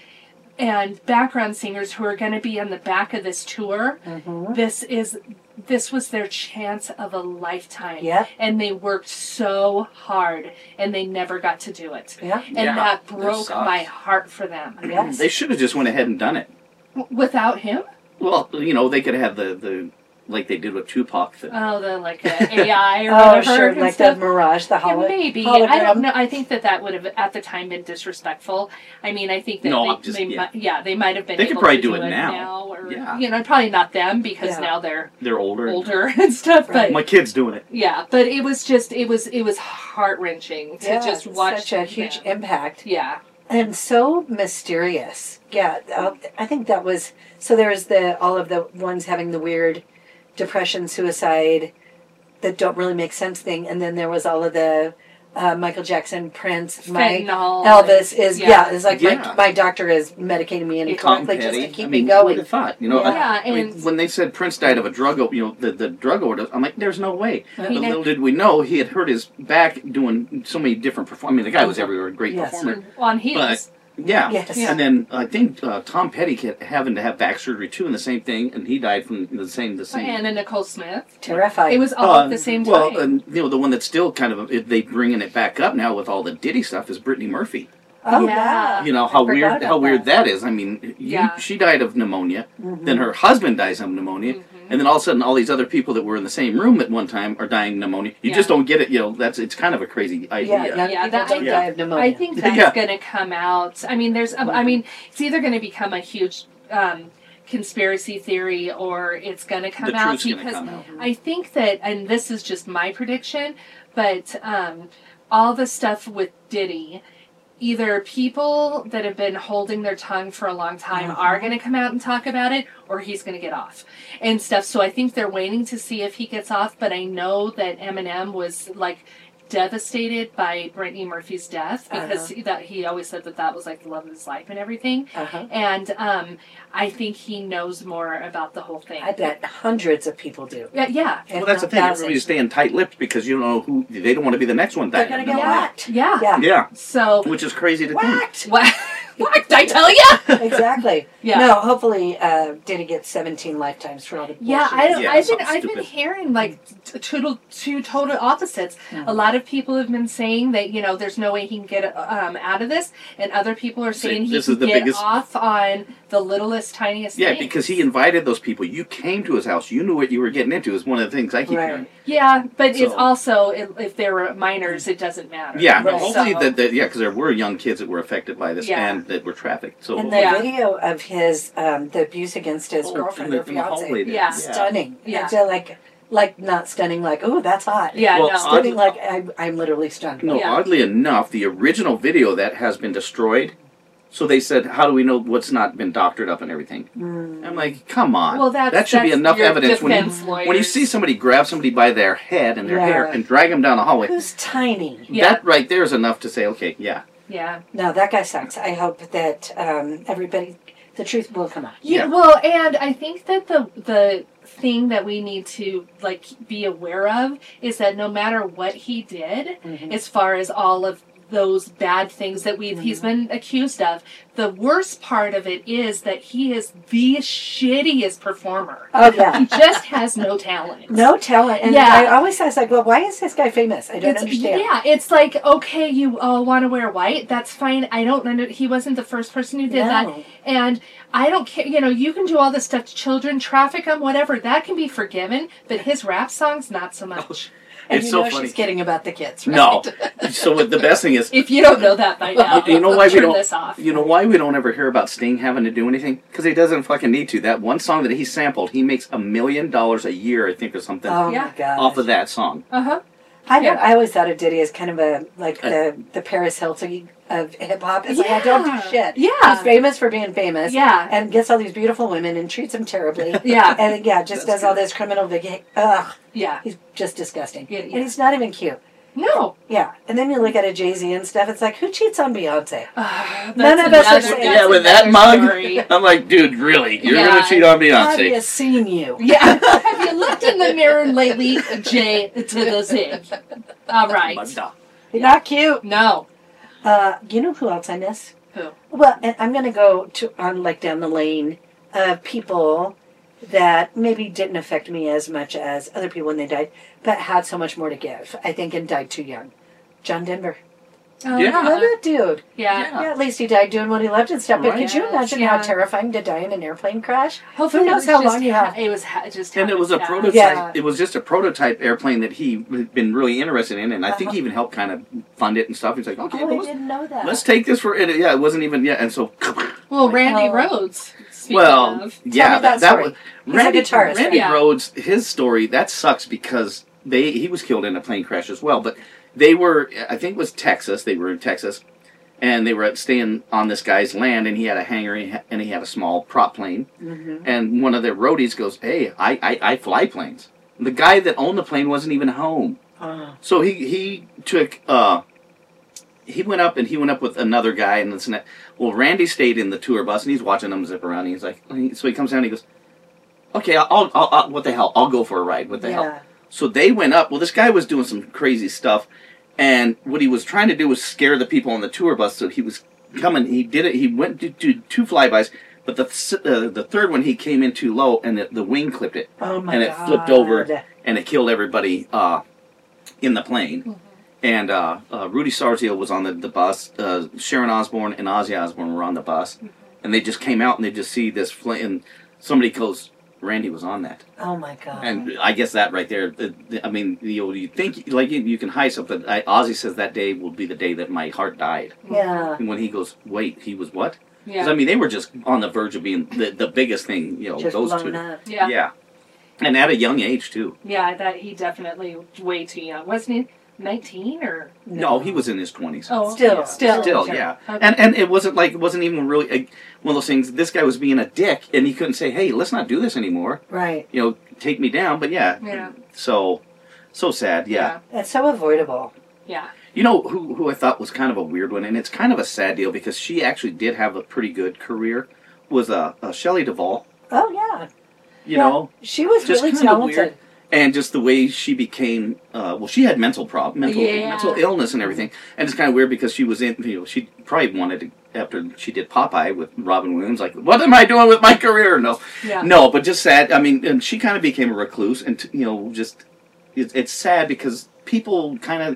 and background singers who are going to be on the back of this tour, Mm-hmm. this is this was their chance of a lifetime. Yep. And they worked so hard and they never got to do it. Yeah. And Yeah, that that broke sucks. my heart for them. Yes. They should have just went ahead and done it. W- Without him? Well, you know, they could have the, the like they did with Tupac. The, Oh, the like uh, A I or Oh, whatever. sure. and Like stuff. the Mirage, the Yeah, holo- maybe. hologram. I don't know. I think that that would have at the time been disrespectful. I mean, I think that No, they, I'm just- they yeah. might, yeah, they might have been. They could able probably to do it now. or Yeah. you know, probably not them because Yeah. now they're they're older. older and stuff. But My kid's doing it. yeah, but it was just it was it was heart wrenching to Yeah, just it's watch such a huge them. impact. Yeah. And so mysterious. Yeah, uh, I think that was so. There was the all of the ones having the weird depression, suicide that don't really make sense thing, and then there was all of the uh, Michael Jackson, Prince, my Fentanyl. Elvis is yeah. Yeah. It's like Yeah. my my doctor is medicating me Tom incorrectly just Petty. to keep I mean, me who'd going. have thought? You know, I- Yeah, I, mean, and- when they said Prince died of a drug, o- you know, the, the drug overdose, I'm like, there's no way. I But mean, little did we know, he had hurt his back doing so many different perform. I mean, the guy was everywhere, a great Yes. performer. On heels. Yeah. Yes. And then I think uh, Tom Petty kept having to have back surgery too, and the same thing, and he died from the same the same. Anna Nicole Smith. Terrifying. It was all Uh, at the same time. Well, and you know, the one that's still kind of if they bringing it back up now with all the Diddy stuff is Brittany Murphy. oh yeah. You know I how forgot weird about how weird that. that is. I mean, you, Yeah. she died of pneumonia. Mm-hmm. Then her husband dies of pneumonia, and then all of a sudden, all these other people that were in the same room at one time are dying of pneumonia. You Yeah. just don't get it. You know, that's it's kind of a crazy idea. Yeah, young Yeah, people that- don't yeah. die of pneumonia. I think that's Yeah. going to come out. I mean, there's. I mean, it's either going to become a huge um, conspiracy theory or it's going to come The out truth's gonna because come out. I think that, and this is just my prediction, but um, all the stuff with Diddy. Either people that have been holding their tongue for a long time Mhm. are going to come out and talk about it, or he's going to get off and stuff. So I think they're waiting to see if he gets off. But I know that Eminem was like devastated by Brittany Murphy's death because Uh-huh. he, that he always said that that was like the love of his life and everything. Uh-huh. And um, I think he knows more about the whole thing. I bet hundreds of people do. Yeah, yeah, Well, that's the thing. Everybody's staying tight-lipped because you don't know who they don't want to be the next one They're dying. going to get yeah, whacked. yeah. Yeah. Yeah, So which is crazy to think. Whacked. what? What did I tell you? Exactly. Yeah. No, hopefully, uh, did he get seventeen lifetimes for all the Yeah, bullshit? I don't, Yeah, I've been something I've been stupid. hearing like t- total two total opposites. A lot of people have been saying that you know there's no way he can get um, out of this, and other people are saying he this can is the get biggest- off on the littlest, tiniest. Yeah, things. because he invited those people. You came to his house. You knew what you were getting into. Is one of the things I keep Right. hearing. Yeah, but it's So- also if, if they were minors, it doesn't matter. Yeah, no, Right. hopefully So- that, that yeah, because there were young kids that were affected by this Yeah. and that were trafficked. So And the Yeah. video of his, um, the abuse against his Oh, girlfriend in or the- in the fiance, hallway there. Yeah. stunning. Yeah. It's, uh, like, like not stunning, like, oh, that's hot. Yeah, Well, no. Stunning, like, I, I'm literally stunned. No, Yeah. oddly enough, the original video that has been destroyed. So they said, "How do we know what's not been doctored up and everything?" Mm. I'm like, "Come on, Well, that's- that should be that's enough your evidence when you defense when you lawyers. see somebody grab somebody by their head and their Yeah. hair and drag them down the hallway. Who's tiny? Yeah. That right there is enough to say, okay, yeah, Yeah. No, that guy sucks. I hope that um, everybody, the truth will come out. Yeah, Yeah. well, and I think that the the thing that we need to like be aware of is that no matter what he did, Mm-hmm. as far as all of those bad things that we've he's been accused of, the worst part of it is that he is the shittiest performer. Oh, yeah. He just has no talent. No talent. And Yeah. I always I was like, well, why is this guy famous? I don't It's, understand. yeah, it's like, okay, you all want to wear white, that's fine. I don't know. He wasn't the first person who did No. that. And I don't care, you know, you can do all this stuff to children, traffic them, whatever, that can be forgiven, but his rap songs, not so much. And it's you so know funny. she's kidding about the kids, right? No, so what the best thing is, If you don't know that by now, you know why we turn don't. this off. You know why we don't ever hear about Sting having to do anything? Because he doesn't fucking need to. That one song that he sampled, he makes a million dollars a year, I think, or something, Oh, Yeah. my God. off of that song. Uh-huh. I know. Yeah. I always thought of Diddy as kind of a like Uh, the the Paris Hilton of hip hop. It's like I don't Yeah. do shit. Yeah. He's famous for being famous. Yeah. And gets all these beautiful women and treats them terribly. Yeah. And yeah, just That's does all good. this criminal vaga- Ugh. Yeah. He's just disgusting. Yeah, yeah. And he's not even cute. No. Yeah. And then you look at a Jay-Z and stuff, it's like, who cheats on Beyonce? Uh, None that's of us are another- saying- that's Yeah, with that another mug, story. I'm like, dude, really? You're Yeah. gonna cheat on Have you Beyonce? seen you? Yeah. Have you looked in the mirror lately, Jay, to the zig? All right. You're not cute. No. Uh, you know who else I miss? Who? Well, and I'm going to go to on like down the lane of people that maybe didn't affect me as much as other people when they died, but had so much more to give. I think and died too young. John Denver. Oh, Yeah. I love that dude. Yeah. Yeah, at least he died doing what he loved and stuff. But Right. could you Yes, imagine yeah. how terrifying to die in an airplane crash? Hopefully Who knows it was how just long you ha- have? It was ha- just And it was a happened prototype. Yeah. It was just a prototype airplane that he had been really interested in, and I think he even helped kind of fund it and stuff. He's like, okay, Oh, well, I let's, didn't know that. let's take this for it. Yeah, it wasn't even yeah, and so Well, Randy Oh. Rhodes. Speaking well, of. yeah, me that that, story. was He's a Randy. guitarist, Randy right? Rhodes, his story that sucks because they he was killed in a plane crash as well. But they were, I think, it was Texas. They were in Texas. And they were staying on this guy's land, and he had a hangar, and he had a small prop plane. Mm-hmm. And one of the roadies goes, "Hey, I, I, I fly planes." The guy that owned the plane wasn't even home, Oh. so he he took uh, he went up and he went up with another guy, and this and that. Well, Randy stayed in the tour bus, and he's watching them zip around. And he's like, so he comes down, and he goes, "Okay, I'll, I'll, I'll what the hell? I'll go for a ride. What the Yeah. hell?" So they went up. Well, this guy was doing some crazy stuff. And what he was trying to do was scare the people on the tour bus. So he was coming. He did it. He went to do two flybys, but the uh, the third one he came in too low, and the, the wing clipped it, Oh my and it God. flipped over, and it killed everybody uh, in the plane. Mm-hmm. And uh, uh, Rudy Sarzio was on the, the bus. Uh, Sharon Osbourne and Ozzy Osbourne were on the bus, Mm-hmm. and they just came out and they just see this fl- and somebody goes, "Randy was on that." Oh my God. And I guess that right there, the, the, I mean, you, you think, like, you, you can hide something. I, Ozzy says that day will be the day that my heart died. yeah. And when he goes, wait, he was what? 'Cause, Yeah. I mean, they were just on the verge of being the, the biggest thing, you know, Just those blown two. up. yeah. Yeah. And at a young age, too. Yeah, that he definitely way too young. Wasn't he nineteen or? No, he was in his twenties. Oh, Still, yeah. still. Still, Okay. yeah. Okay. And and it wasn't like, it wasn't even really a, one of those things, this guy was being a dick, and he couldn't say, hey, let's not do this anymore. Right. You know, take me down. But yeah. Yeah. So, so sad, yeah. It's so avoidable. Yeah. You know who who I thought was kind of a weird one, and it's kind of a sad deal because she actually did have a pretty good career, was uh, uh, Shelley Duvall. Oh yeah. You Yeah. know, She was just really kind of talented. weird. And just the way she became, uh, well, she had mental problem, mental, Yeah. mental illness and everything. And it's kind of weird because she was in, you know, she probably wanted to, after she did Popeye with Robin Williams, like, what am I doing with my career? No, Yeah. no, but just sad. I mean, and she kind of became a recluse, and t- you know, just it's, it's sad because people kind of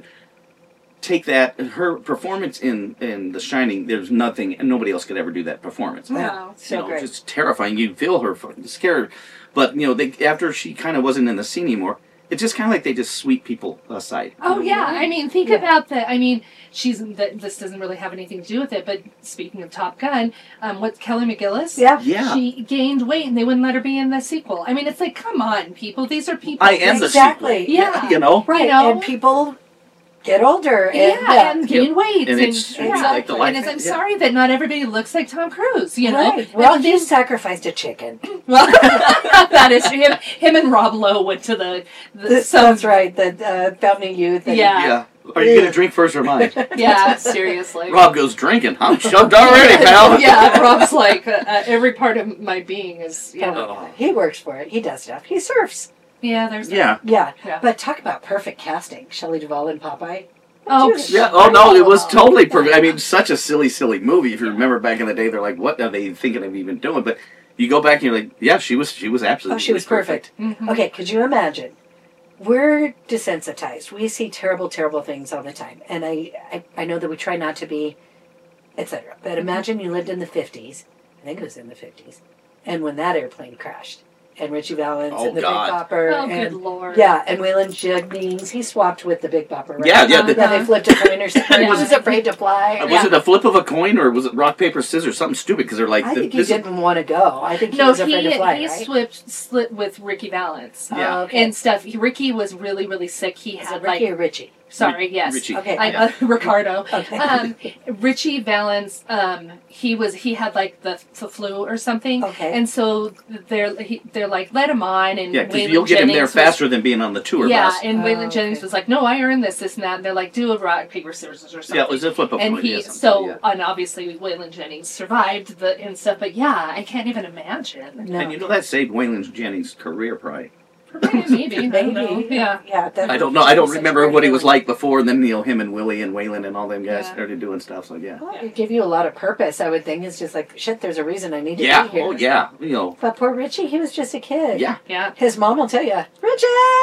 take that her performance in in The Shining. There's nothing, and nobody else could ever do that performance. Wow. So you know, great. just terrifying. You feel her fucking scared, but you know, they after she kind of wasn't in the scene anymore. It's just kind of like they just sweep people aside. Oh yeah, I mean, think Yeah. about the. I mean, she's. The, this doesn't really have anything to do with it, but speaking of Top Gun, um, what Kelly McGillis? Yeah. Yeah. She gained weight, and they wouldn't let her be in the sequel. I mean, it's like, come on, people. These are people. I am the Exactly. sequel. Yeah. You know? Right, You know? and people get older. And, Yeah, yeah. and gain weight, And it's yeah. like the life- and it's, I'm yeah. sorry that not everybody looks like Tom Cruise. You know, Right. Well, And he these- sacrificed a chicken. well, that is him. Him and Rob Lowe went to the. the This, some- that's right, the uh, Fountain of Youth. And, Yeah. Yeah. Are you going to drink first or mine? Yeah, seriously. Rob goes drinking. I'm shoved already, pal. Yeah, Rob's like uh, uh, every part of my being is. Yeah, Oh. He works for it. He does stuff. He surfs. yeah. There's. Yeah. Yeah. Yeah. But talk about perfect casting. Shelley Duvall and Popeye. Oh, She was Yeah. Oh no, it was incredible. totally perfect. I mean, such a silly, silly movie. If you remember back in the day, they're like, "What are they thinking of even doing?" But you go back and you're like, "Yeah, she was. She was absolutely. Oh, she was perfect. Mhm. Okay, could you imagine? We're desensitized. We see terrible, terrible things all the time. And I, I, I know that we try not to be, et cetera. But imagine you lived in the fifties. I think it was in the fifties. And when that airplane crashed. And Richie Valens Oh, and the God. Big Bopper. Oh, and, good lord. Yeah, and Waylon Jennings. He swapped with the Big Bopper, right? Yeah, yeah. The, Yeah, they flipped a coin or something. He Yeah. was afraid to fly. Was it a flip of a coin or was it rock paper scissors? Something stupid because they're like, I think he this is- didn't want to go. I think he No, was he afraid to fly, he right? slipped slipped with Ricky Valens. Yeah. Oh, okay. And stuff. He, Ricky was really, really sick. He Is had it Ricky like or Richie? sorry, yes, Richie. Okay. I, uh, Ricardo. Okay. Um, Richie Valens, um, he was he had like the, the flu or something, Okay. and so they're he, they're like let him on, and Yeah, because Waylon you'll get him there Jennings was- faster than being on the tour yeah, bus. and Oh, Waylon Jennings okay. was like, no, I earned this, this and that. And they're like, do a rock paper scissors or something. Yeah, it was a flip of a and coin. he yeah, something, so yeah. and obviously Waylon Jennings survived the and stuff, but yeah, I can't even imagine. No. And you know that saved Waylon Jennings' career, probably. Maybe, I don't Maybe. know. Yeah. Yeah. that- I don't know. I don't such a remember great what he was feeling. like before. And then you know him and Willie and Waylon and all them guys Yeah. started doing stuff. So yeah. Well, it'd give you a lot of purpose, I would think. It's just like, shit, there's a reason I need to Yeah. be here. Oh yeah. You know. But poor Richie, he was just a kid. Yeah. Yeah. His mom will tell you, Richie!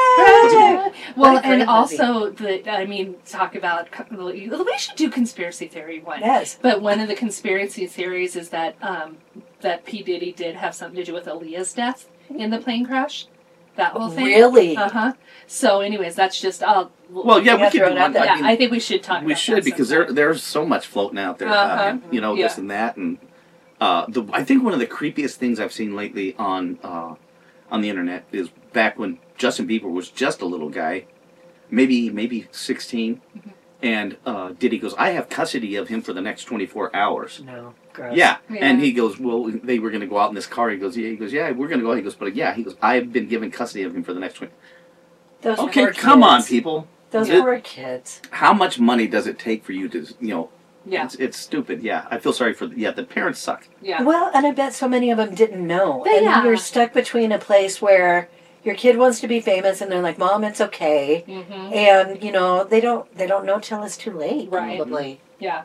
Well, What a and great also the I mean, talk about we should do conspiracy theory one. Yes. But one of the conspiracy theories is that um, that P Diddy did have something to do with Aaliyah's death in the plane crash. That whole thing. Really? Uh huh. So, anyways, that's just I'll. Well, yeah, You we gotta could throw do it out one. there. yeah, I mean, I think we should talk. we about should that because there sometime. there's so much floating out there about Uh-huh. him. You know, Yeah. this and that, and uh, the I think one of the creepiest things I've seen lately on uh, on the internet is back when Justin Bieber was just a little guy, maybe maybe sixteen, Mm-hmm. and uh, Diddy goes, "I have custody of him for the next twenty-four hours." No. Gross. Yeah. Yeah. And he goes, well, they were going to go out in this car. He goes, yeah. He goes, yeah, we're going to go. He goes, but yeah. He goes, I've been given custody of him for the next twenty. Those Okay, poor come on, kids. people. Those It- poor kids. How much money does it take for you to, you know? Yeah. It's, it's stupid. Yeah, I feel sorry for. The, yeah, the parents suck. Yeah. Well, and I bet so many of them didn't know. They- and yeah. you're stuck between a place where your kid wants to be famous and they're like, Mom, it's okay. Mm-hmm. And, you know, they don't they don't know till it's too late, Right. probably. Yeah.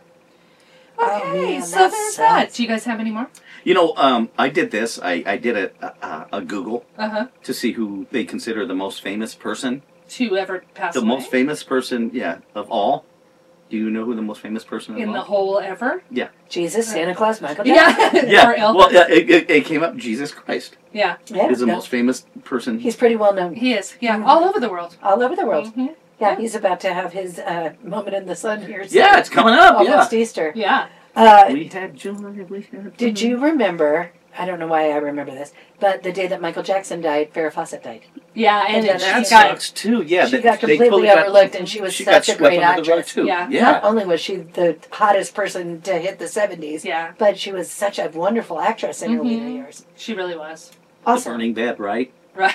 Oh, Okay, man, so that there's that. sucks. Do you guys have any more? You know, um, I did this. I, I did a, a, a Google Uh huh. to see who they consider the most famous person. To ever pass The away most famous person, yeah, of all. Do you know who the most famous person of in all? the whole ever? Jesus, Santa Claus, Michael Jackson. Yeah. Yeah. or Elvis. Well, yeah, it, it, it came up. Jesus Christ yeah. Yeah, is the no. most famous person. He's pretty well known He is. Yeah. Mhm. All over the world. all over the world. Mhm. Yeah, he's about to have his uh, moment in the sun here soon. Yeah, it's coming up. Yeah. Almost Easter. Yeah. Uh, We had joy. We had did you remember, I don't know why I remember this, but the day that Michael Jackson died, Farrah Fawcett died. Yeah, and, And then then she That got sucks too. Yeah, she they- got they completely totally got- overlooked, and she was she got such a swept great under the rug actress. too. Yeah. Yeah. Not only was she the hottest person to hit the seventies, yeah. but she was such a wonderful actress in her later Mhm. years. She really was. The Awesome. Burning Bed, right? Right.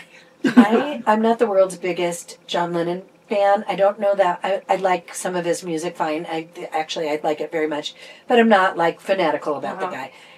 I, I'm not the world's biggest John Lennon fan. I don't know that. I, I like some of his music fine. I Actually, I like it very much. But I'm not, like, fanatical about Uh-huh. the guy.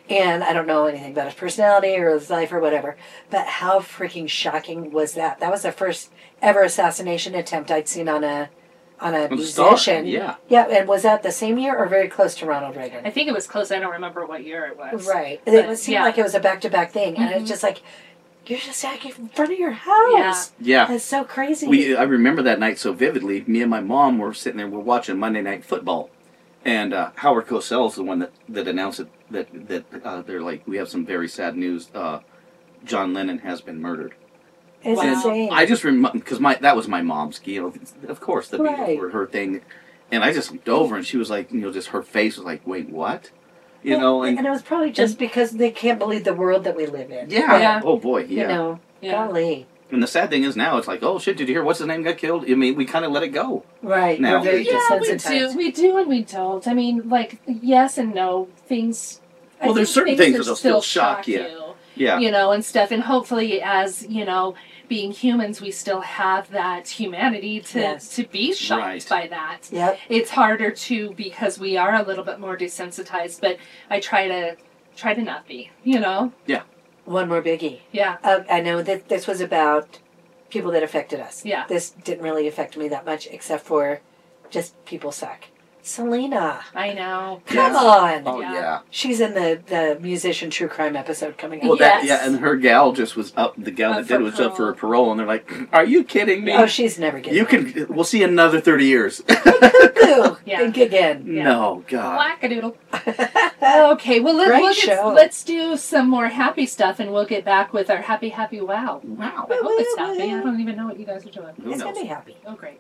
And I don't know anything about his personality or his life or whatever. But how freaking shocking was that? That was the first ever assassination attempt I'd seen on a on a On a musician. star, yeah. Yeah, and was that the same year or very close to Ronald Reagan? I think it was close. I don't remember what year it was. Right. But, It seemed yeah. like it was a back-to-back thing. And Mhm. it's just like, you're just like in front of your house. Yeah. That's so crazy. We, I remember that night so vividly. Me and my mom were sitting there, we're watching Monday Night Football. And uh, Howard Cosell's the one that, that announced it, that, that uh, they're like, we have some very sad news. Uh, John Lennon has been murdered. it's Wow. insane. I just remember, because my that was my mom's, you know, of course the Beatles Right. were her thing. And I just looked over and she was like, you know, just her face was like, wait, what? You Well, know, and, and it was probably just because they can't believe the world that we live in. yeah. Yeah. Oh boy, yeah. You know, Yeah. golly. And the sad thing is now it's like, oh shit, did you hear what's his name got killed? I mean, we kind of let it go. Right. Now- We're very Yeah, we desensitized. do. We do and we don't. I mean, like, yes and no. Things. I Well, there's think certain things are that'll still shock you. Yeah. You know, and stuff. And hopefully, as, you know, being humans, we still have that humanity to, Yes. to be shocked Right. by that. Yep. It's harder to because we are a little bit more desensitized, but I try to try to not be, you know? One more biggie. Yeah. Uh, I know that this was about people that affected us. Yeah. This didn't really affect me that much, except for just people suck. Selena. I know. Come Yeah. on. Oh Yeah. yeah. She's in the, the musician true crime episode coming up. Well, that Yes. yeah, and her gal just was up. The gal Up that did for it was up for parole. a parole, and they're like, "Are you kidding me? Oh, she's never getting you can. We'll see you another thirty years." Cuckoo. Yeah. Think again. Yeah. No, God. Wackadoodle. Okay, well, let, Great we'll show. get, let's do some more happy stuff, and we'll get back with our happy, happy wow. Wow. I hope it's happy. I don't even know what you guys are doing. Who It's knows? gonna be happy. Oh, great.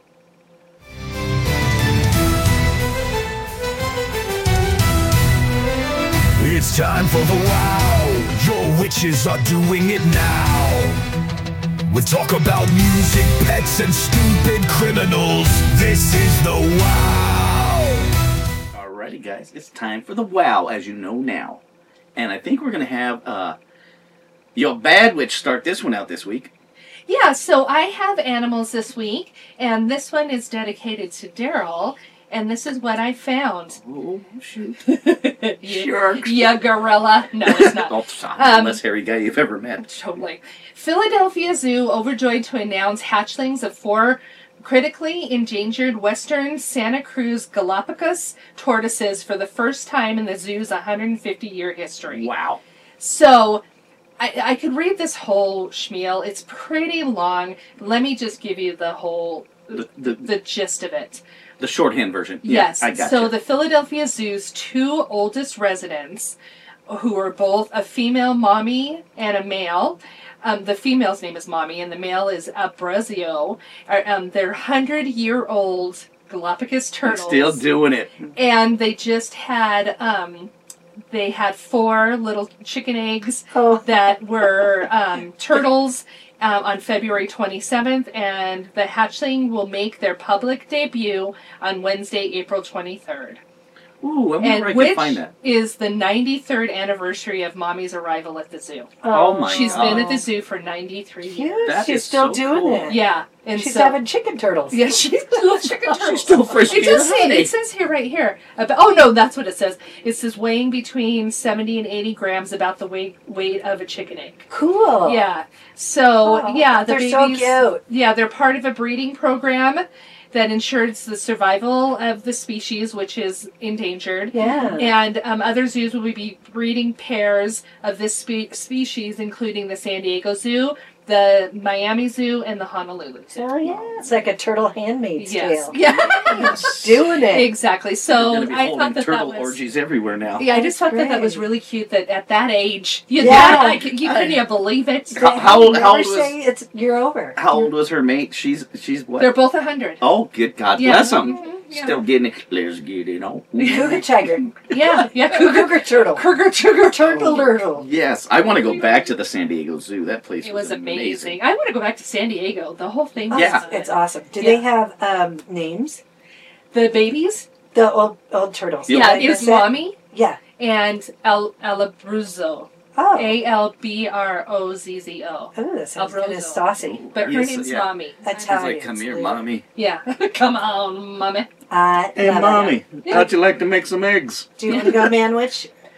It's time for the wow. Your witches are doing it now. We talk about music, pets, and stupid criminals. This is the wow. Alrighty, guys, it's time for the wow, as you know now, and I think we're gonna have uh, your bad witch start this one out this week. Yeah, so I have animals this week, and this one is dedicated to Daryl, and this is what I found. Oh shoot! Yeah, Sharks. yeah, gorilla. No, it's not. Oh, sorry, Um, less hairy guy you've ever met. Totally. Philadelphia Zoo overjoyed to announce hatchlings of four critically endangered western Santa Cruz Galapagos tortoises for the first time in the zoo's one hundred fifty year history. Wow. So, I, I could read this whole spiel. It's pretty long. Let me just give you the whole, The the, the gist of it. the shorthand version. Yeah, Yes. I got so you. the Philadelphia Zoo's two oldest residents, who are both a female mommy and a male. Um, the female's name is Mommy, and the male is Abrazio. Are, um, they're hundred-year-old Galapagos I'm turtles, still doing it. and they just had um, they had four little chicken eggs Oh. that were um, turtles um, on February twenty-seventh, and the hatchling will make their public debut on Wednesday, April twenty-third. Ooh, I wonder And where I which can find that. is the ninety-third anniversary of Mommy's arrival at the zoo. Oh my She's God. been at the zoo for ninety-three years. Cute. That She's is still so doing cool. it. Yeah, and She's so, having chicken turtles. Yeah, she's still chicken turtle. She's still frisky It does as say, honey. it says here, right here. About, oh no, that's what it says. It says weighing between seventy and eighty grams, about the weight weight of a chicken egg. Cool. Yeah. So Oh, yeah, the they're so babies. cute. Yeah, they're part of a breeding program that ensures the survival of the species, which is endangered. Yeah. And um, other zoos will be breeding pairs of this spe- species, including the San Diego Zoo, the Miami Zoo, and the Honolulu Zoo. Oh yeah. It's like a turtle handmaid's Yes. tale. Yeah. Doing it. Exactly. We're So gonna be I holding thought that turtle that was. orgies everywhere now. Yeah, I just That's thought that that was great. really cute. That at that age, you Yeah. like you couldn't you believe it? How- how old- Never how old was- say it's you're over. How old was her mate? She's she's what? They're both a hundred. Oh, good God Yeah. bless them. Mhm, yeah. Still getting it. Let's get it on. Cougar tiger. Yeah, yeah. Cougar, Cougar turtle. cougar, cougar, Turtle turtle. Yes, I want to go back to the San Diego Zoo. That place It was, was amazing. I want to go back to San Diego. The whole thing. Was Yeah. fun. It's awesome. Do Yeah. they have um, names? The babies. The old old turtles. Yeah. Yeah, Like it's I said? Mommy Yeah. and El Alabruzzo. Oh. A L B R O Z Z O. Oh, that sounds kind of Albrozzo. saucy. But her Yes, name's yeah. Mommy. That's He's how like, it come is. here, mommy. Yeah. Come on, Mommy. I Hey, love mommy, it. how'd you like to make some eggs? Do you want to go manwich?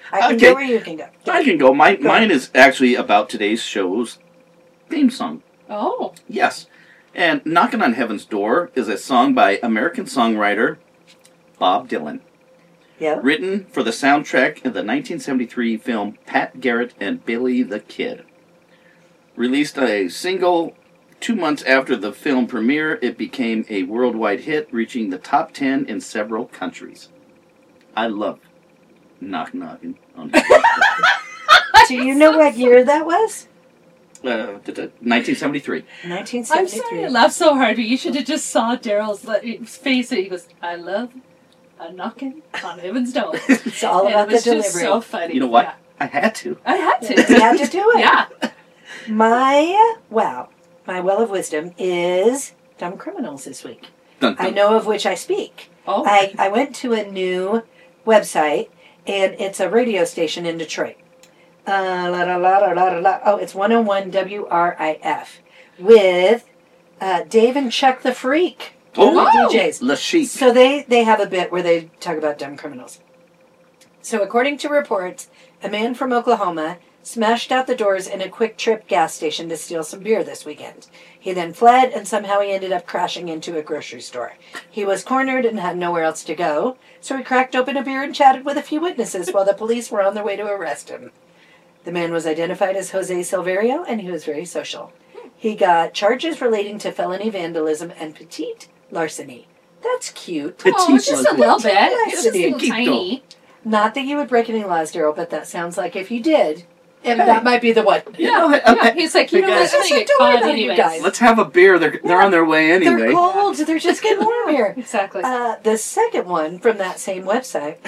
I can Okay. go where you can go. I can go. Mine, Go mine ahead. is actually about today's show's theme song. Oh. Yes. And Knocking on Heaven's Door is a song by American songwriter Bob Dylan. Yeah. Written for the soundtrack of the nineteen seventy-three film Pat Garrett and Billy the Kid. Released a single two months after the film premiere, it became a worldwide hit, reaching the top ten in several countries. I love Knock Knocking on Heaven's Door. Do you know what year that was? Uh, da- da- nineteen seventy-three. nineteen I'm sorry I seventy-three. laughed so hard, but you should have just saw Daryl's le- face. He goes, I love a knocking on heaven's door. It's all And about it was the just delivery. so funny. You know what? Yeah. I had to. I had to. You had to do it. Yeah. My, wow, my well of wisdom is Dumb Criminals this week. Dun, dun. I know of which I speak. Oh. I, I went to a new website, and it's a radio station in Detroit. Uh, la, la, la, la, la, la. Oh, it's one oh one W R I F with uh, Dave and Chuck the Freak. Oh, the D Js. Le Chic. So they, they have a bit where they talk about dumb criminals. So according to reports, a man from Oklahoma smashed out the doors in a Quick Trip gas station to steal some beer this weekend. He then fled, and somehow he ended up crashing into a grocery store. He was cornered and had nowhere else to go, so he cracked open a beer and chatted with a few witnesses while the police were on their way to arrest him. The man was identified as Jose Silverio, and he was very social. He got charges relating to felony vandalism and petite larceny. That's cute. Oh, it's just a little bit. Nice It's just to a little keep tiny. Not that you would break any laws, Daryl, but that sounds like if you did, and that might be the one. Yeah, Okay. yeah. He's like, you know what? Because- I'm gonna get Don't worry caught about it, you anyways. guys. Let's have a beer. They're they're on their way anyway. They're cold. They're just getting warm here. Exactly. Uh, the second one from that same website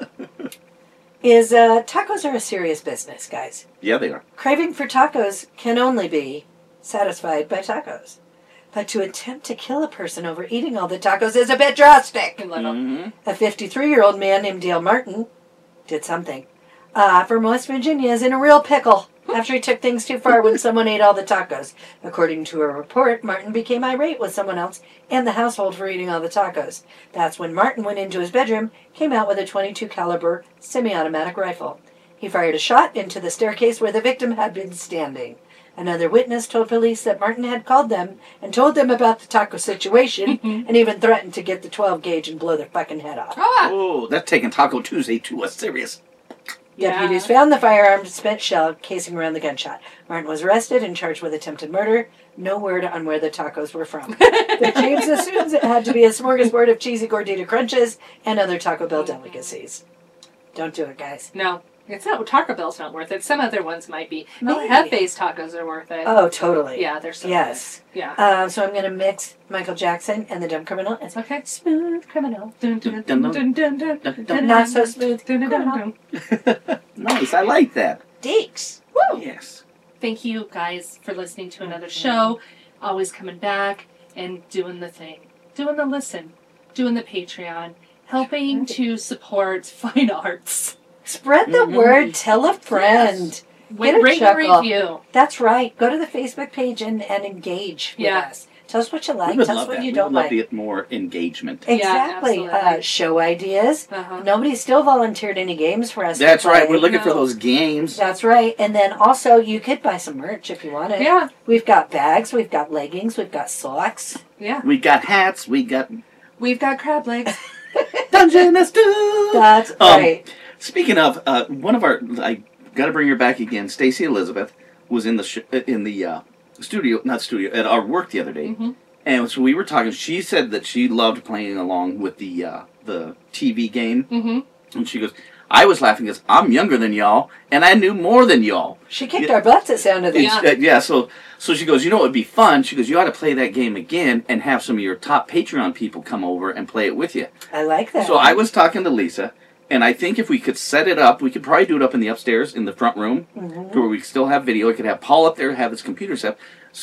is uh, tacos are a serious business, guys. Yeah, they are. Craving for tacos can only be satisfied by tacos. But to attempt to kill a person over eating all the tacos is a bit drastic. Little. Mm-hmm. A fifty-three-year-old man named Dale Martin did something. Uh, from West Virginia is in a real pickle after he took things too far when someone ate all the tacos. According to a report, Martin became irate with someone else and the household for eating all the tacos. That's when Martin went into his bedroom, came out with a twenty-two caliber semi-automatic rifle. He fired a shot into the staircase where the victim had been standing. Another witness told police that Martin had called them and told them about the taco situation and even threatened to get the twelve gauge and blow their fucking head off. Ah! Oh, that's taking Taco Tuesday to a serious. Yeah. Deputies found the firearm spent shell casing around the gunshot. Martin was arrested and charged with attempted murder. No word on where the tacos were from. But James assumes it had to be a smorgasbord of cheesy gordita crunches and other Taco Bell delicacies. Don't do it, guys. No. It's not, Taco Bell's not worth it. Some other ones might be. Maybe. Oh, Hefe's tacos are worth it. Oh, totally. Yeah, they're so Yes. good. Yeah. Um, so I'm going to mix Michael Jackson and the Dumb Criminal. It's Okay. Smooth Criminal. Dun, dun, dun, dun, dun, dun, dun, dun, Not so smooth dun, dun, dun, criminal. dun. Nice, I like that. Deeks. Woo! Yes. Thank you guys for listening to another show. Always coming back and doing the thing. Doing the listen. Doing the Patreon. Helping to support fine arts. Spread the Mhm. word. Tell a friend. With Get a rate and chuckle. review. That's right. Go to the Facebook page and, and engage with Yeah. us. Tell us what you We like. would Tell us love what that. you We don't would love like. to get more engagement. Exactly. Yeah, uh, absolutely. show ideas. Uh-huh. Nobody's still volunteered any games for us. to That's right. play. We're looking for No. those games. That's right. And then also, you could buy some merch if you wanted. Yeah. We've got bags. We've got leggings. We've got socks. Yeah. We got hats. We got We've got crab legs. Dungeness too. That's Um, right. Speaking of, uh, one of our, I got to bring her back again. Stacey Elizabeth was in the sh- in the uh, studio, not studio, at our work the other day, Mm-hmm. and so we were talking. She said that she loved playing along with the uh, the T V game, Mm-hmm. and she goes, "I was laughing because I'm younger than y'all, and I knew more than y'all." She kicked yeah. our butts, it sounded like. Yeah. Uh, yeah, so so she goes, you know what would be fun? She goes, you ought to play that game again and have some of your top Patreon people come over and play it with you. I like that. So I was talking to Lisa, and I think if we could set it up, we could probably do it up in the upstairs in the front room, Mhm. to where we could still have video. I could have Paul up there, have his computer set.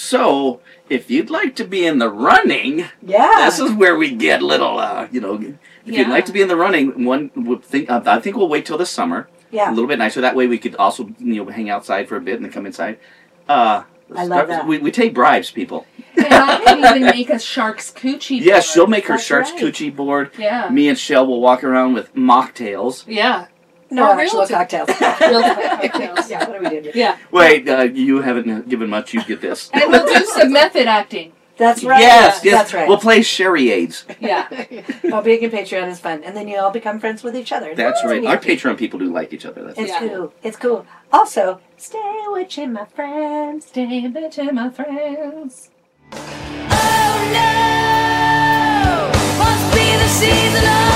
So if you'd like to be in the running, Yeah. this is where we get little, uh, you know, if Yeah. you'd like to be in the running, one would think, uh, I think we'll wait till the summer. yeah. A little bit nicer. That way we could also, you know, hang outside for a bit and then come inside. Uh, I love that. We, we take bribes, people. And I can even make a shark's coochie. Yes, board. she'll make her That's shark's right. coochie board. Yeah. Me and Shell will walk around with mocktails. Yeah. No Or actual real te- cocktails. Real cocktails. Yeah, what are we doing here? Yeah. Wait, uh, you haven't given much. You get this. And we'll do some method acting. That's right. Yes, yes. That's right. We'll play charades. Yeah. Oh, being a Patreon is fun. And then you all become friends with each other. That's right. Yeah. Our Patreon people do like each other. That's It's Yeah. cool. It's cool. Also, stay witching, my friends. Stay bitchin', my friends. Oh no, must be the season of